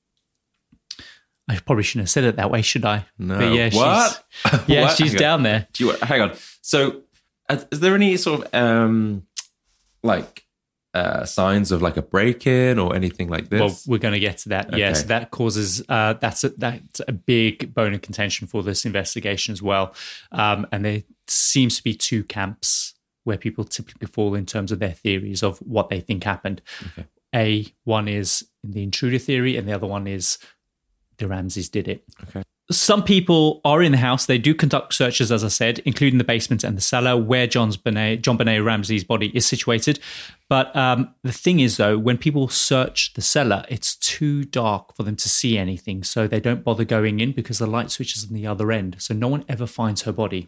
I probably shouldn't have said it that way, should I? No. But yeah, what? She's, yeah, what? she's hang down on. there. Do you, hang on. So, uh, is there any sort of um, like uh, signs of like a break-in or anything like this? Well, we're going to get to that. Okay. Yes, that causes uh, that's a, that's a big bone of contention for this investigation as well. Um, and there seems to be two camps where people typically fall in terms of their theories of what they think happened. Okay. A one is the intruder theory, and the other one is the Ramseys did it. Okay. Some people are in the house. They do conduct searches, as I said, including the basement and the cellar where John's Bonet, John Bonet Ramsey's body is situated. But um, the thing is, though, when people search the cellar, it's too dark for them to see anything. So they don't bother going in because the light switch is on the other end. So no one ever finds her body.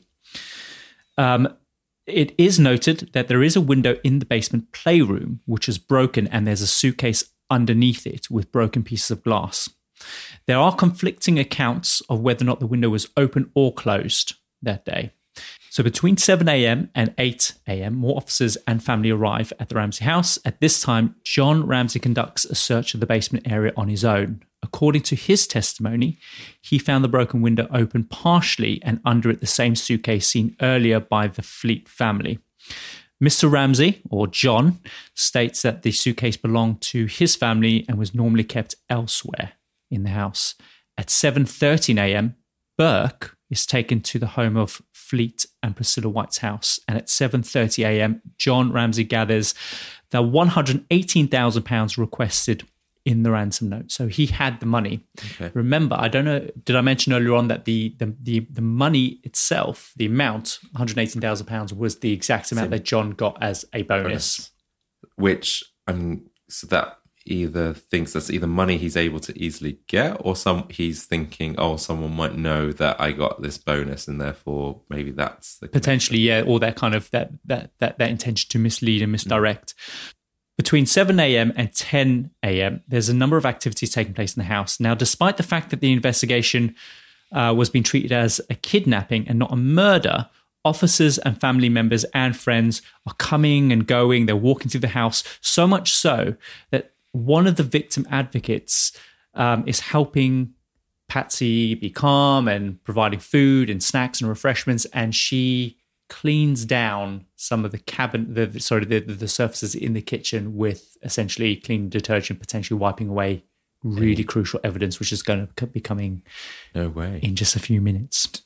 Um, it is noted that there is a window in the basement playroom, which is broken, and there's a suitcase underneath it with broken pieces of glass. There are conflicting accounts of whether or not the window was open or closed that day. So between seven a.m. and eight a.m., more officers and family arrive at the Ramsey house. At this time, John Ramsey conducts a search of the basement area on his own. According to his testimony, he found the broken window open partially and under it the same suitcase seen earlier by the Fleet family. Mister Ramsey, or John, states that the suitcase belonged to his family and was normally kept elsewhere in the house. At seven thirteen a.m., Burke is taken to the home of Fleet and Priscilla White's house. And at seven thirty a.m., John Ramsey gathers the one hundred eighteen thousand pounds requested in the ransom note. So he had the money. Okay. Remember, I don't know, did I mention earlier on that the the the, the money itself, the amount, one hundred eighteen thousand pounds, was the exact amount Same. that John got as a bonus. bonus. Which, um, so that either thinks that's either money he's able to easily get, or some he's thinking, oh, someone might know that I got this bonus, and therefore maybe that's the Potentially, yeah, or that kind of that that that, that intention to mislead and misdirect. Mm. Between seven a.m. and ten a.m., there's a number of activities taking place in the house. Now, despite the fact that the investigation uh, was being treated as a kidnapping and not a murder, officers and family members and friends are coming and going. They're walking through the house, so much so that one of the victim advocates um, is helping Patsy be calm and providing food and snacks and refreshments, and she cleans down some of the cabin, the sorry, the, the surfaces in the kitchen with essentially clean detergent, potentially wiping away really hey. crucial evidence, which is going to be coming no way in just a few minutes.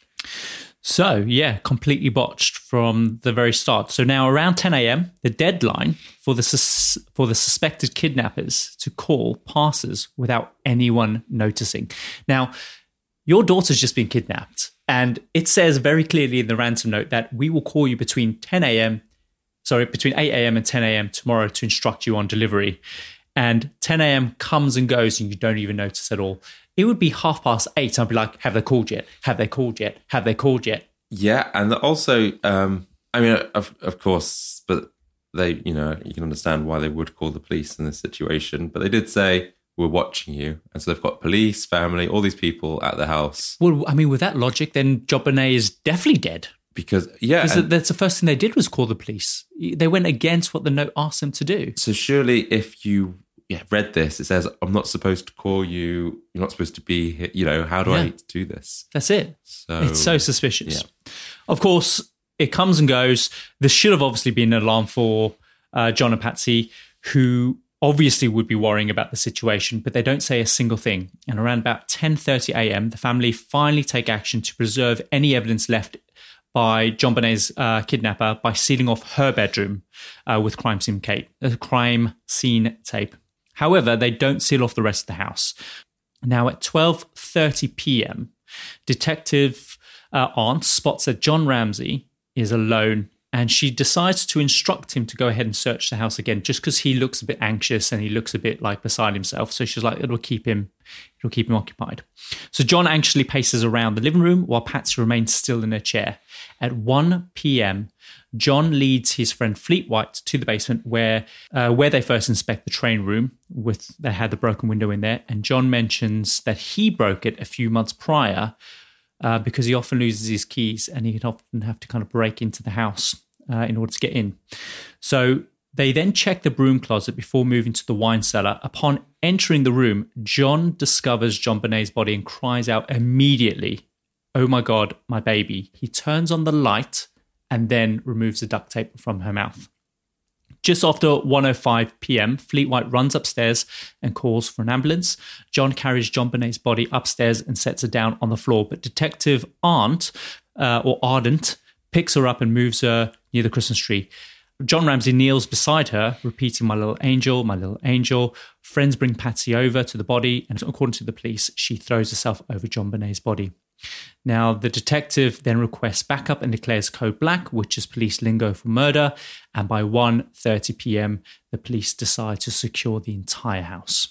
So, yeah, completely botched from the very start. So now around ten a.m., the deadline for the sus- for the suspected kidnappers to call passes without anyone noticing. Now, your daughter's just been kidnapped, and it says very clearly in the ransom note that we will call you between ten a.m., sorry, between eight a.m. and ten a.m. tomorrow to instruct you on delivery. and ten a.m. comes and goes and you don't even notice at all. It would be half past eight. I'd be like, have they called yet? Have they called yet? Have they called yet? Yeah, and also, um, I mean, of, of course, but they, you know, you can understand why they would call the police in this situation. But they did say, we're watching you. And so they've got police, family, all these people at the house. Well, I mean, with that logic, then JonBenet is definitely dead. Because, yeah. Because that's the first thing they did was call the police. They went against what the note asked them to do. So surely if you yeah, read this, it says, I'm not supposed to call you. You're not supposed to be here. You know, how do yeah. I do this? That's it. So, it's so suspicious. Yeah. Of course, it comes and goes. There should have obviously been an alarm for uh, John and Patsy, who obviously would be worrying about the situation, but they don't say a single thing. And around about ten thirty a.m., the family finally take action to preserve any evidence left by JonBenet's uh, kidnapper by sealing off her bedroom uh, with crime scene tape. Uh, crime scene tape. However, they don't seal off the rest of the house. Now, at twelve thirty p.m., Detective uh, Arndt spots that John Ramsey is alone, and she decides to instruct him to go ahead and search the house again, just because he looks a bit anxious and he looks a bit like beside himself. So she's like, it'll keep him, it'll keep him occupied. So John anxiously paces around the living room while Patsy remains still in her chair. At one p.m., John leads his friend Fleet White to the basement where uh, where they first inspect the train room. With they had the broken window in there, and John mentions that he broke it a few months prior uh, because he often loses his keys and he'd often have to kind of break into the house uh, in order to get in. So they then check the broom closet before moving to the wine cellar. Upon entering the room, John discovers JonBenet's body and cries out immediately, "Oh my God, my baby." He turns on the light and then removes the duct tape from her mouth. Just after one oh five p.m., Fleet White runs upstairs and calls for an ambulance. John carries JonBenet's body upstairs and sets her down on the floor, but Detective Arndt, uh, or Ardent, picks her up and moves her near the Christmas tree. John Ramsey kneels beside her, repeating, "My little angel, my little angel." Friends bring Patsy over to the body, and according to the police, she throws herself over JonBenet's body. Now, the detective then requests backup and declares code black, which is police lingo for murder. And by one thirty p.m., the police decide to secure the entire house.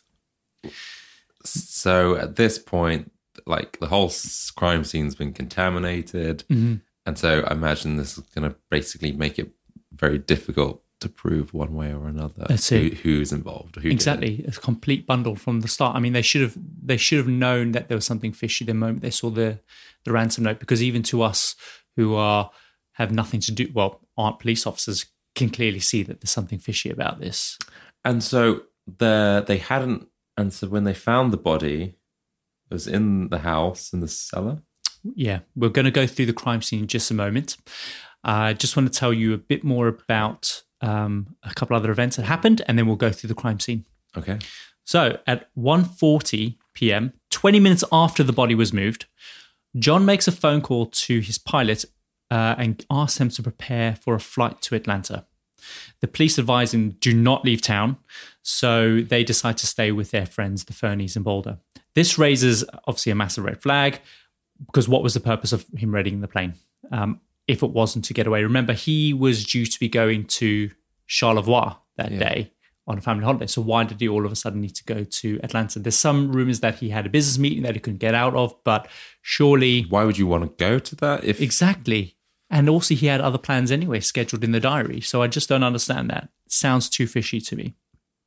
So at this point, like the whole crime scene's been contaminated. Mm-hmm. And so I imagine this is going to basically make it very difficult to prove one way or another who, who's involved. Who exactly, a complete bundle from the start. I mean, they should have they should have known that there was something fishy the moment they saw the the ransom note, because even to us who are have nothing to do, well, aren't police officers, can clearly see that there's something fishy about this. And so the they hadn't, and so when they found the body, it was in the house in the cellar. Yeah, we're going to go through the crime scene in just a moment. I uh, just want to tell you a bit more about um, a couple other events that happened, and then we'll go through the crime scene. Okay. So at one forty p.m., twenty minutes after the body was moved, John makes a phone call to his pilot uh, and asks him to prepare for a flight to Atlanta. The police advise him do not leave town, so they decide to stay with their friends, the Fernies in Boulder. This raises, obviously, a massive red flag, because what was the purpose of him readying the plane? Um, if it wasn't to get away. Remember, he was due to be going to Charlevoix that yeah. day on a family holiday. So why did he all of a sudden need to go to Atlanta? There's some rumors that he had a business meeting that he couldn't get out of, but surely... Why would you want to go to that? If Exactly. And also he had other plans anyway scheduled in the diary. So I just don't understand that. It sounds too fishy to me.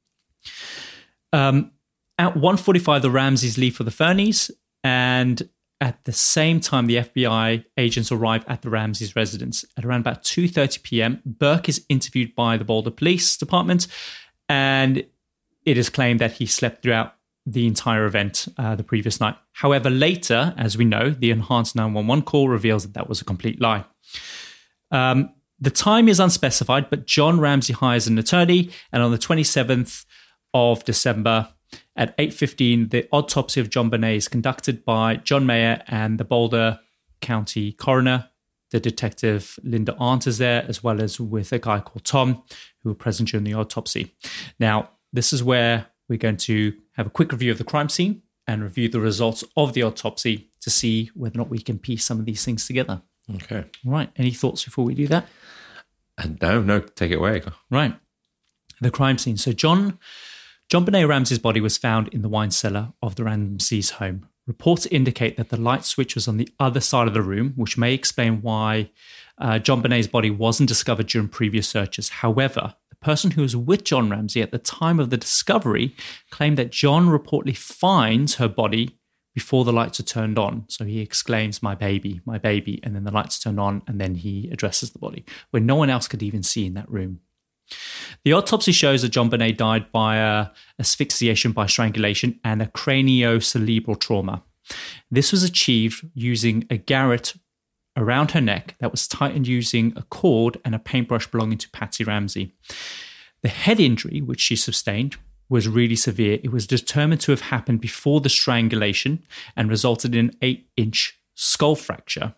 Um, at one forty-five, the Ramseys leave for the Fernies, and at the same time, the F B I agents arrive at the Ramseys' residence. At around about two thirty p.m., Burke is interviewed by the Boulder Police Department, and it is claimed that he slept throughout the entire event uh, the previous night. However, later, as we know, the enhanced nine one one call reveals that that was a complete lie. Um, the time is unspecified, but John Ramsey hires an attorney, and on the twenty-seventh of December, at eight fifteen, the autopsy of JonBenet is conducted by John Mayer and the Boulder County coroner. The detective Linda Arndt is there, as well as with a guy called Tom, who were present during the autopsy. Now, this is where we're going to have a quick review of the crime scene and review the results of the autopsy to see whether or not we can piece some of these things together. Okay. All right. Any thoughts before we do that? And no, no, take it away. Right. The crime scene. So John JonBenét Ramsey's body was found in the wine cellar of the Ramseys' home. Reports indicate that the light switch was on the other side of the room, which may explain why uh, JonBenét's body wasn't discovered during previous searches. However, the person who was with John Ramsey at the time of the discovery claimed that John reportedly finds her body before the lights are turned on. So he exclaims, "My baby, my baby," and then the lights turn on, and then he addresses the body, where no one else could even see in that room. The autopsy shows that JonBenét died by uh, asphyxiation by strangulation and a craniocerebral trauma. This was achieved using a garrote around her neck that was tightened using a cord and a paintbrush belonging to Patsy Ramsey. The head injury, which she sustained, was really severe. It was determined to have happened before the strangulation and resulted in an eight-inch skull fracture.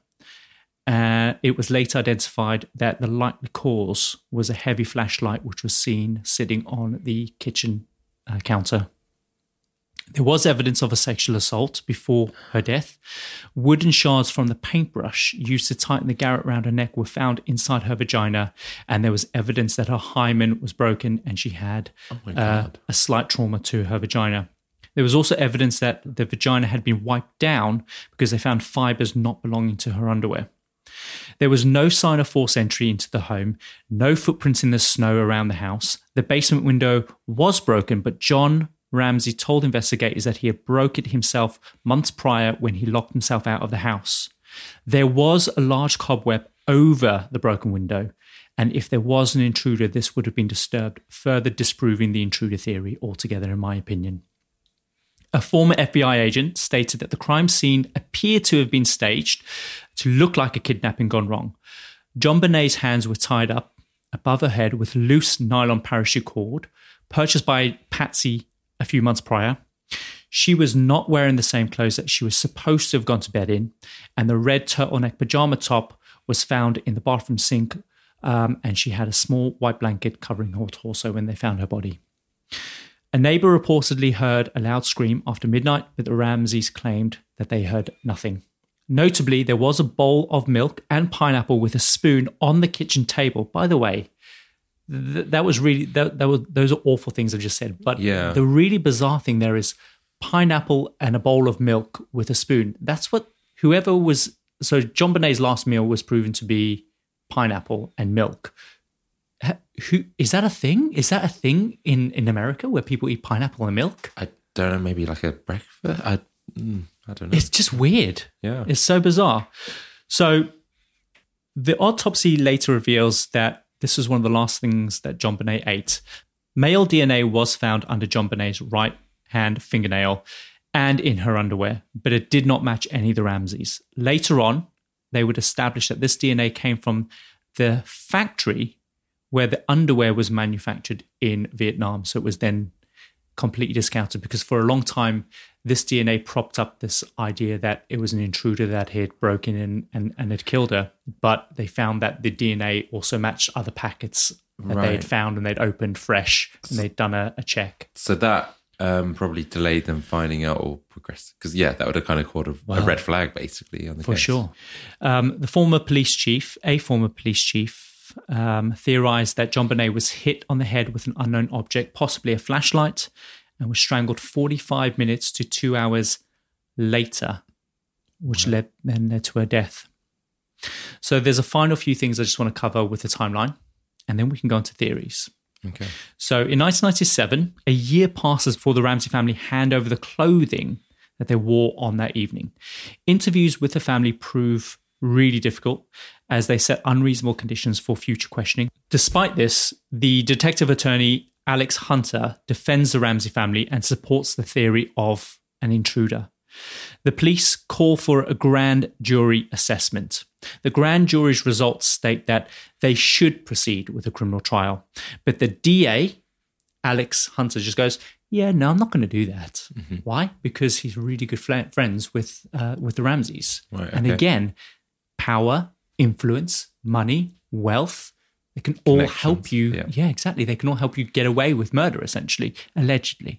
Uh, it was later identified that the likely cause was a heavy flashlight which was seen sitting on the kitchen uh, counter. There was evidence of a sexual assault before her death. Wooden shards from the paintbrush used to tighten the garrote around her neck were found inside her vagina, and there was evidence that her hymen was broken and she had oh my uh, God. a slight trauma to her vagina. There was also evidence that the vagina had been wiped down because they found fibers not belonging to her underwear. There was no sign of forced entry into the home, no footprints in the snow around the house. The basement window was broken, but John Ramsey told investigators that he had broken it himself months prior when he locked himself out of the house. There was a large cobweb over the broken window, and if there was an intruder, this would have been disturbed, further disproving the intruder theory altogether, in my opinion. A former F B I agent stated that the crime scene appeared to have been staged to look like a kidnapping gone wrong. JonBenét's hands were tied up above her head with loose nylon parachute cord, purchased by Patsy a few months prior. She was not wearing the same clothes that she was supposed to have gone to bed in, and the red turtleneck pajama top was found in the bathroom sink, um, and she had a small white blanket covering her torso when they found her body. A neighbor reportedly heard a loud scream after midnight, but the Ramseys claimed that they heard nothing. Notably, there was a bowl of milk and pineapple with a spoon on the kitchen table. By the way, th- that was really, that, that was, those are awful things I've just said. But Yeah. the really bizarre thing there is pineapple and a bowl of milk with a spoon. That's what whoever was, so JonBenét's last meal was proven to be pineapple and milk. Who is that a thing? Is that a thing in, in America where people eat pineapple and milk? I don't know, maybe like a breakfast? I, mm, I don't know. It's just weird. Yeah. It's so bizarre. So the autopsy later reveals that this was one of the last things that JonBenét ate. Male D N A was found under JonBenét's right hand fingernail and in her underwear, but it did not match any of the Ramseys. Later on, they would establish that this D N A came from the factory where the underwear was manufactured in Vietnam. So it was then completely discounted because for a long time, this D N A propped up this idea that it was an intruder that had broken in and, and had killed her. But they found that the D N A also matched other packets that Right. they had found and they'd opened fresh and they'd done a, a check. So that um, probably delayed them finding out or progressed. Because, yeah, that would have kind of called a, Wow. a red flag, basically, on the For case. sure. Um, the former police chief, a former police chief, um, theorized that JonBenét was hit on the head with an unknown object, possibly a flashlight, and was strangled forty-five minutes to two hours later, which led then led to her death. So there's a final few things I just want to cover with the timeline, and then we can go into theories. Okay. So in nineteen ninety-seven, a year passes before the Ramsey family hand over the clothing that they wore on that evening. Interviews with the family prove really difficult as they set unreasonable conditions for future questioning. Despite this, the detective attorney Alex Hunter defends the Ramsey family and supports the theory of an intruder. The police call for a grand jury assessment. The grand jury's results state that they should proceed with a criminal trial, but the D A, Alex Hunter, just goes, yeah, no, I'm not going to do that. Mm-hmm. Why? Because he's really good fl- friends with uh, with the Ramseys. Right, and okay. again, power, influence, money, wealth, they can all help you. yeah. yeah, exactly. They can all help you get away with murder, essentially, allegedly.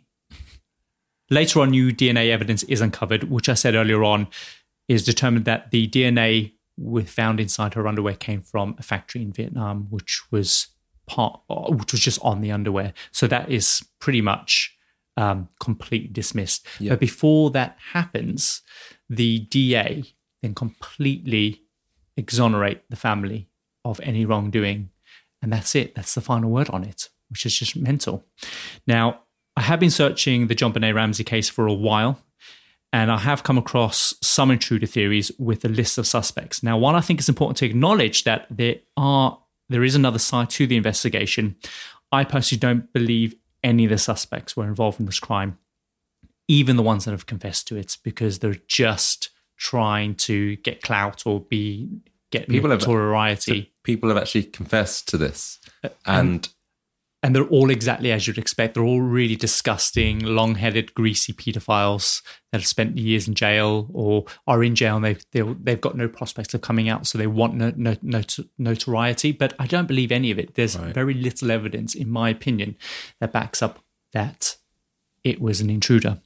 Later on, new D N A evidence is uncovered, which I said earlier on is determined that the D N A with found inside her underwear came from a factory in Vietnam, which was part, which was just on the underwear. So that is pretty much um, completely dismissed. Yeah. But before that happens, the D A then completely exonerate the family of any wrongdoing. And that's it. That's the final word on it, which is just mental. Now, I have been searching the JonBenét Ramsey case for a while, and I have come across some intruder theories with a list of suspects. Now, while I think it's important to acknowledge that there are there is another side to the investigation, I personally don't believe any of the suspects were involved in this crime, even the ones that have confessed to it, because they're just trying to get clout or be get People have- notoriety. People have actually confessed to this. Uh, And And they're all exactly as you'd expect. They're all really disgusting, long-headed, greasy paedophiles that have spent years in jail or are in jail, and they've they've, they've got no prospects of coming out, so they want no, no, no, notoriety. But I don't believe any of it. There's Right. very little evidence, in my opinion, that backs up that it was an intruder.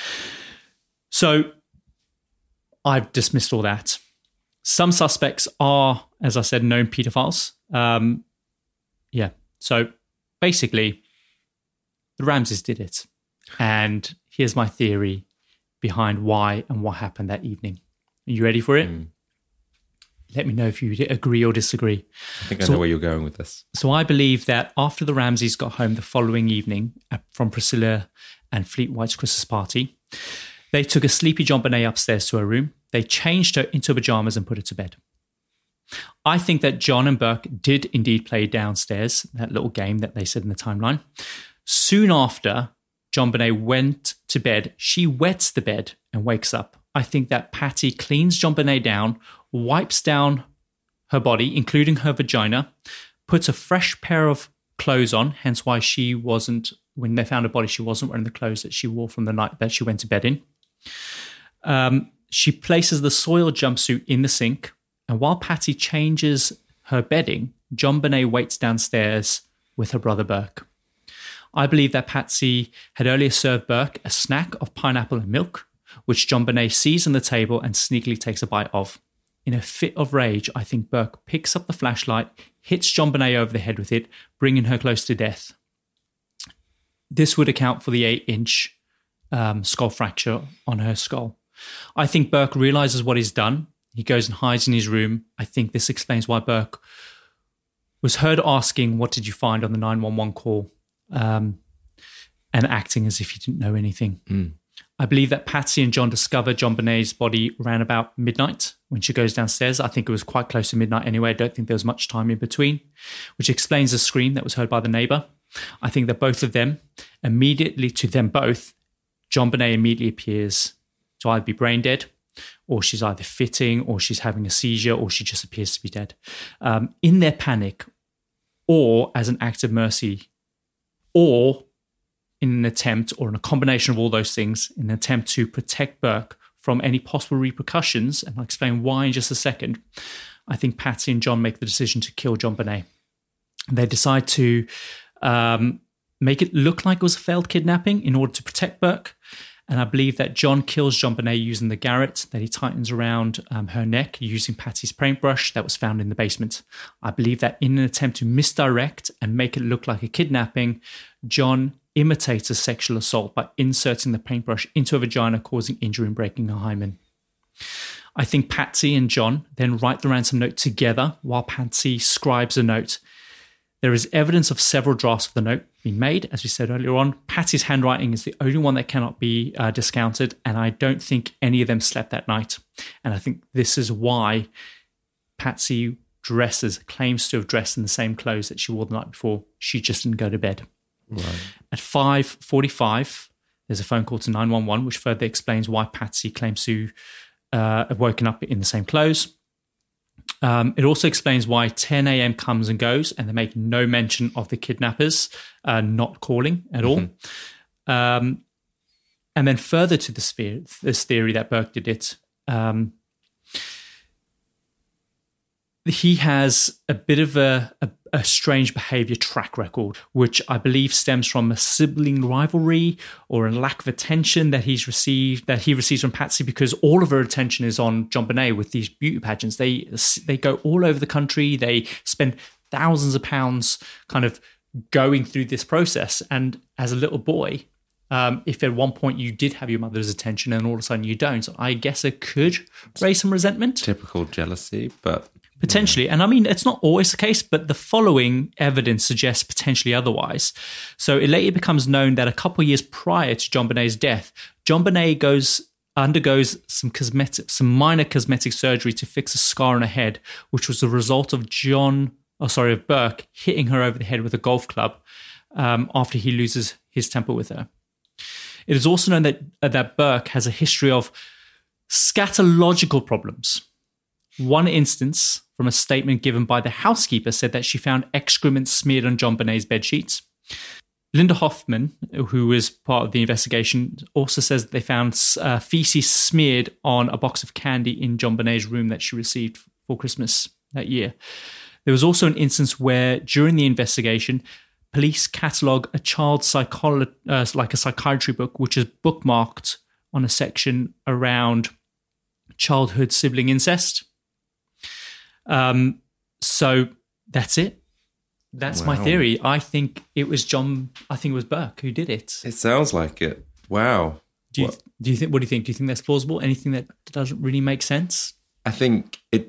So I've dismissed all that. Some suspects are, as I said, known paedophiles. Um, yeah, so... Basically, the Ramseys did it. And here's my theory behind why and what happened that evening. Are you ready for it? Mm. Let me know if you agree or disagree. I think I So- know where you're going with this. So I believe that after the Ramseys got home the following evening from Priscilla and Fleet White's Christmas party, they took a sleepy JonBenét upstairs to her room. They changed her into pajamas and put her to bed. I think that John and Burke did indeed play downstairs, that little game that they said in the timeline. Soon after JonBenét went to bed, she wets the bed and wakes up. I think that Patty cleans JonBenét down, wipes down her body, including her vagina, puts a fresh pair of clothes on, hence why she wasn't, when they found her body, she wasn't wearing the clothes that she wore from the night that she went to bed in. Um, she places the soiled jumpsuit in the sink. And while Patty changes her bedding, JonBenét waits downstairs with her brother Burke. I believe that Patsy had earlier served Burke a snack of pineapple and milk, which JonBenét sees on the table and sneakily takes a bite of. In a fit of rage, I think Burke picks up the flashlight, hits JonBenét over the head with it, bringing her close to death. This would account for the eight-inch um, skull fracture on her skull. I think Burke realizes what he's done. He goes and hides in his room. I think this explains why Burke was heard asking, "What did you find?" on the nine one one call, um, and acting as if he didn't know anything. Mm. I believe that Patsy and John discover JonBenét's body around about midnight when she goes downstairs. I think it was quite close to midnight anyway. I don't think there was much time in between, which explains the scream that was heard by the neighbor. I think that both of them, immediately to them both, JonBenét immediately appears to either be brain dead, or she's either fitting, or she's having a seizure, or she just appears to be dead. Um, in their panic, or as an act of mercy, or in an attempt, or in a combination of all those things, in an attempt to protect Burke from any possible repercussions, and I'll explain why in just a second, I think Patsy and John make the decision to kill JonBenét. They decide to um, make it look like it was a failed kidnapping in order to protect Burke. And I believe that John kills JonBenét using the garrote that he tightens around um, her neck using Patsy's paintbrush that was found in the basement. I believe that in an attempt to misdirect and make it look like a kidnapping, John imitates a sexual assault by inserting the paintbrush into her vagina, causing injury and breaking her hymen. I think Patsy and John then write the ransom note together while Patsy scribes a note. There is evidence of several drafts of the note being made, as we said earlier on. Patsy's handwriting is the only one that cannot be uh, discounted, and I don't think any of them slept that night. And I think this is why Patsy dresses, claims to have dressed in the same clothes that she wore the night before. She just didn't go to bed. Right. At five forty-five, there's a phone call to nine one one, which further explains why Patsy claims to uh, have woken up in the same clothes. Um, it also explains why ten a.m. comes and goes, and they make no mention of the kidnappers uh, not calling at all. Mm-hmm. Um, and then further to this, theory, this theory that Burke did it, um, he has a bit of a, a, a strange behavior track record, which I believe stems from a sibling rivalry or a lack of attention that he's received, that he receives from Patsy, because all of her attention is on JonBenét with these beauty pageants. They they go all over the country. They spend thousands of pounds kind of going through this process. And as a little boy, Um, if at one point you did have your mother's attention and all of a sudden you don't, I guess it could raise some resentment. Typical jealousy, but... Potentially. And I mean, it's not always the case, but the following evidence suggests potentially otherwise. So it later becomes known that a couple of years prior to JonBenét's death, JonBenet goes undergoes some cosmetic, some minor cosmetic surgery to fix a scar on her head, which was the result of John, oh sorry, of Burke hitting her over the head with a golf club um, after he loses his temper with her. It is also known that uh, that Burke has a history of scatological problems. One instance from a statement given by the housekeeper said that she found excrement smeared on JonBenét's bedsheets. Linda Hoffman, who was part of the investigation, also says that they found uh, feces smeared on a box of candy in JonBenét's room that she received for Christmas that year. There was also an instance where, during the investigation, police catalogue a child psycholo- uh, like a psychiatry book, which is bookmarked on a section around childhood sibling incest. Um, so that's it. That's wow. my theory. I think it was John, I think it was Burke who did it. It sounds like it. Wow. Do you, do you think, what do you think? Do you think that's plausible? Anything that doesn't really make sense? I think it,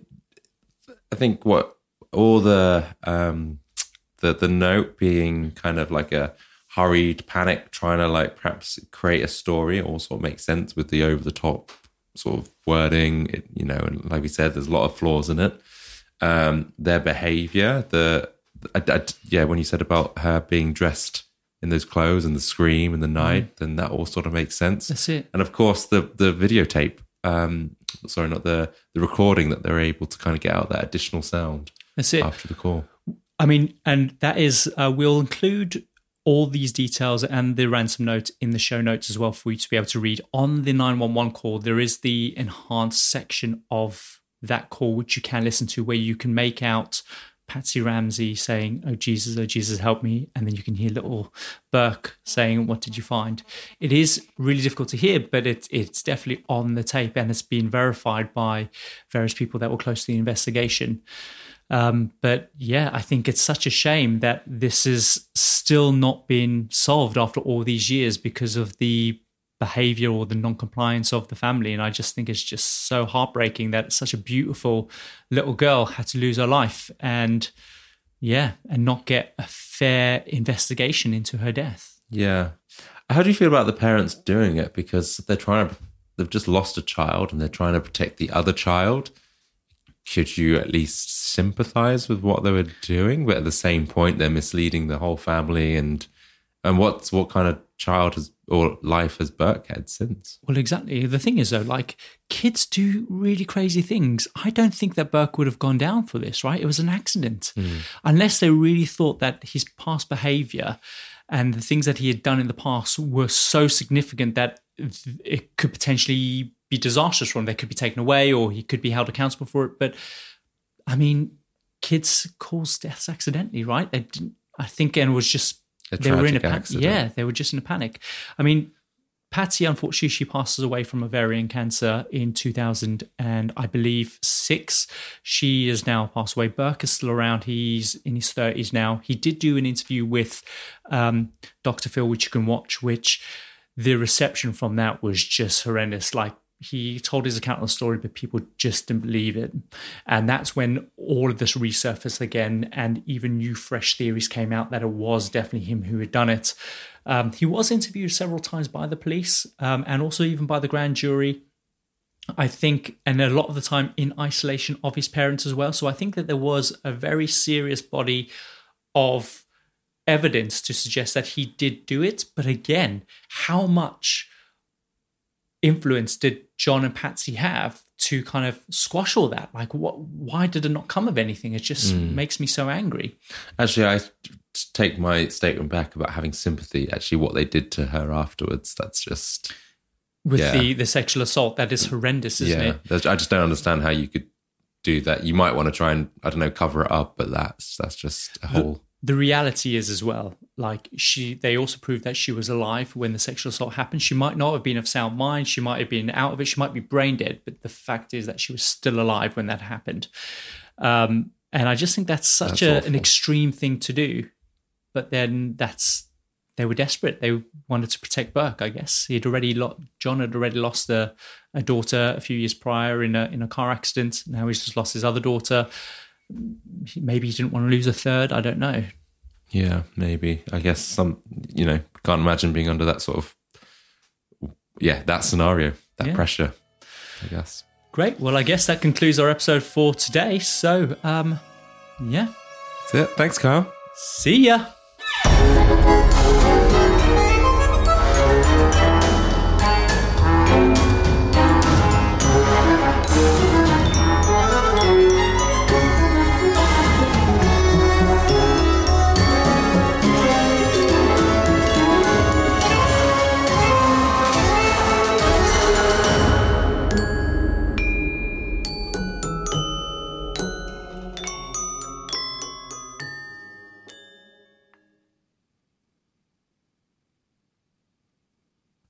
I think what all the, um, the, the note being kind of like a hurried panic, trying to like perhaps create a story, also makes sense with the over the top sort of wording, it, you know, and like we said, there's a lot of flaws in it. Um, their behavior, the, I, I, yeah, when you said about her being dressed in those clothes and the scream in the night, mm. then that all sort of makes sense. That's it. And of course, the the videotape, um, sorry, not the the recording that they're able to kind of get out that additional sound. That's it. After the call. I mean, and that is, uh, we'll include all these details and the ransom note in the show notes as well for you to be able to read. On the nine one one call, there is the enhanced section of that call, which you can listen to, where you can make out Patsy Ramsey saying, "Oh Jesus, oh Jesus, help me," and then you can hear little Burke saying, "What did you find?" It is really difficult to hear, but it, it's definitely on the tape, and it's been verified by various people that were close to the investigation. Um, but yeah, I think it's such a shame that this has still not been solved after all these years because of the behavior or the non-compliance of the family. And I just think it's just so heartbreaking that such a beautiful little girl had to lose her life and yeah, and not get a fair investigation into her death. Yeah. How do you feel about the parents doing it? Because they're trying to, they've just lost a child and they're trying to protect the other child. Could you at least sympathize with what they were doing? But at the same point, they're misleading the whole family. And and what's what kind of child has or life has Burke had since? Well, exactly. The thing is, though, like, kids do really crazy things. I don't think that Burke would have gone down for this, right? It was an accident. Mm. Unless they really thought that his past behavior and the things that he had done in the past were so significant that it could potentially be disastrous for him. They could be taken away or he could be held accountable for it. But, I mean, kids cause deaths accidentally, right? They didn't, I think, and it was just... A they were in a panic. Accident. Yeah, they were just in a panic. I mean, Patsy, unfortunately, she passes away from ovarian cancer in two thousand and I believe six. She has now passed away. Burke is still around. He's in his thirties now. He did do an interview with um, Doctor Phil, which you can watch, which the reception from that was just horrendous. Like, he told his account of the story, but people just didn't believe it. And that's when all of this resurfaced again, and even new fresh theories came out that it was definitely him who had done it. Um, he was interviewed several times by the police um, and also even by the grand jury, I think, and a lot of the time in isolation of his parents as well. So I think that there was a very serious body of evidence to suggest that he did do it. But again, how much influence did John and Patsy have to kind of squash all that? Like, what? Why did it not come of anything? It just mm. makes me so angry. Actually, I take my statement back about having sympathy. Actually, what they did to her afterwards, that's just... With yeah. the, the sexual assault, that is horrendous, isn't yeah. it? I just don't understand how you could do that. You might want to try and, I don't know, cover it up, but that's that's just a whole... The, the reality is as well, like, she, they also proved that she was alive when the sexual assault happened. She might not have been of sound mind. She might have been out of it. She might be brain dead. But the fact is that she was still alive when that happened. Um, and I just think that's such that's a, an extreme thing to do. But then that's they were desperate. They wanted to protect Burke, I guess. He had already lo- John had already lost a, a daughter a few years prior in a in a car accident. Now he's just lost his other daughter. Maybe he didn't want to lose a third. I don't know. Yeah, maybe. I guess some, you know, can't imagine being under that sort of, yeah, that scenario, that Yeah. pressure, I guess. Great. Well, I guess that concludes our episode for today. So, um, yeah. That's it. Thanks, Kyle. See ya.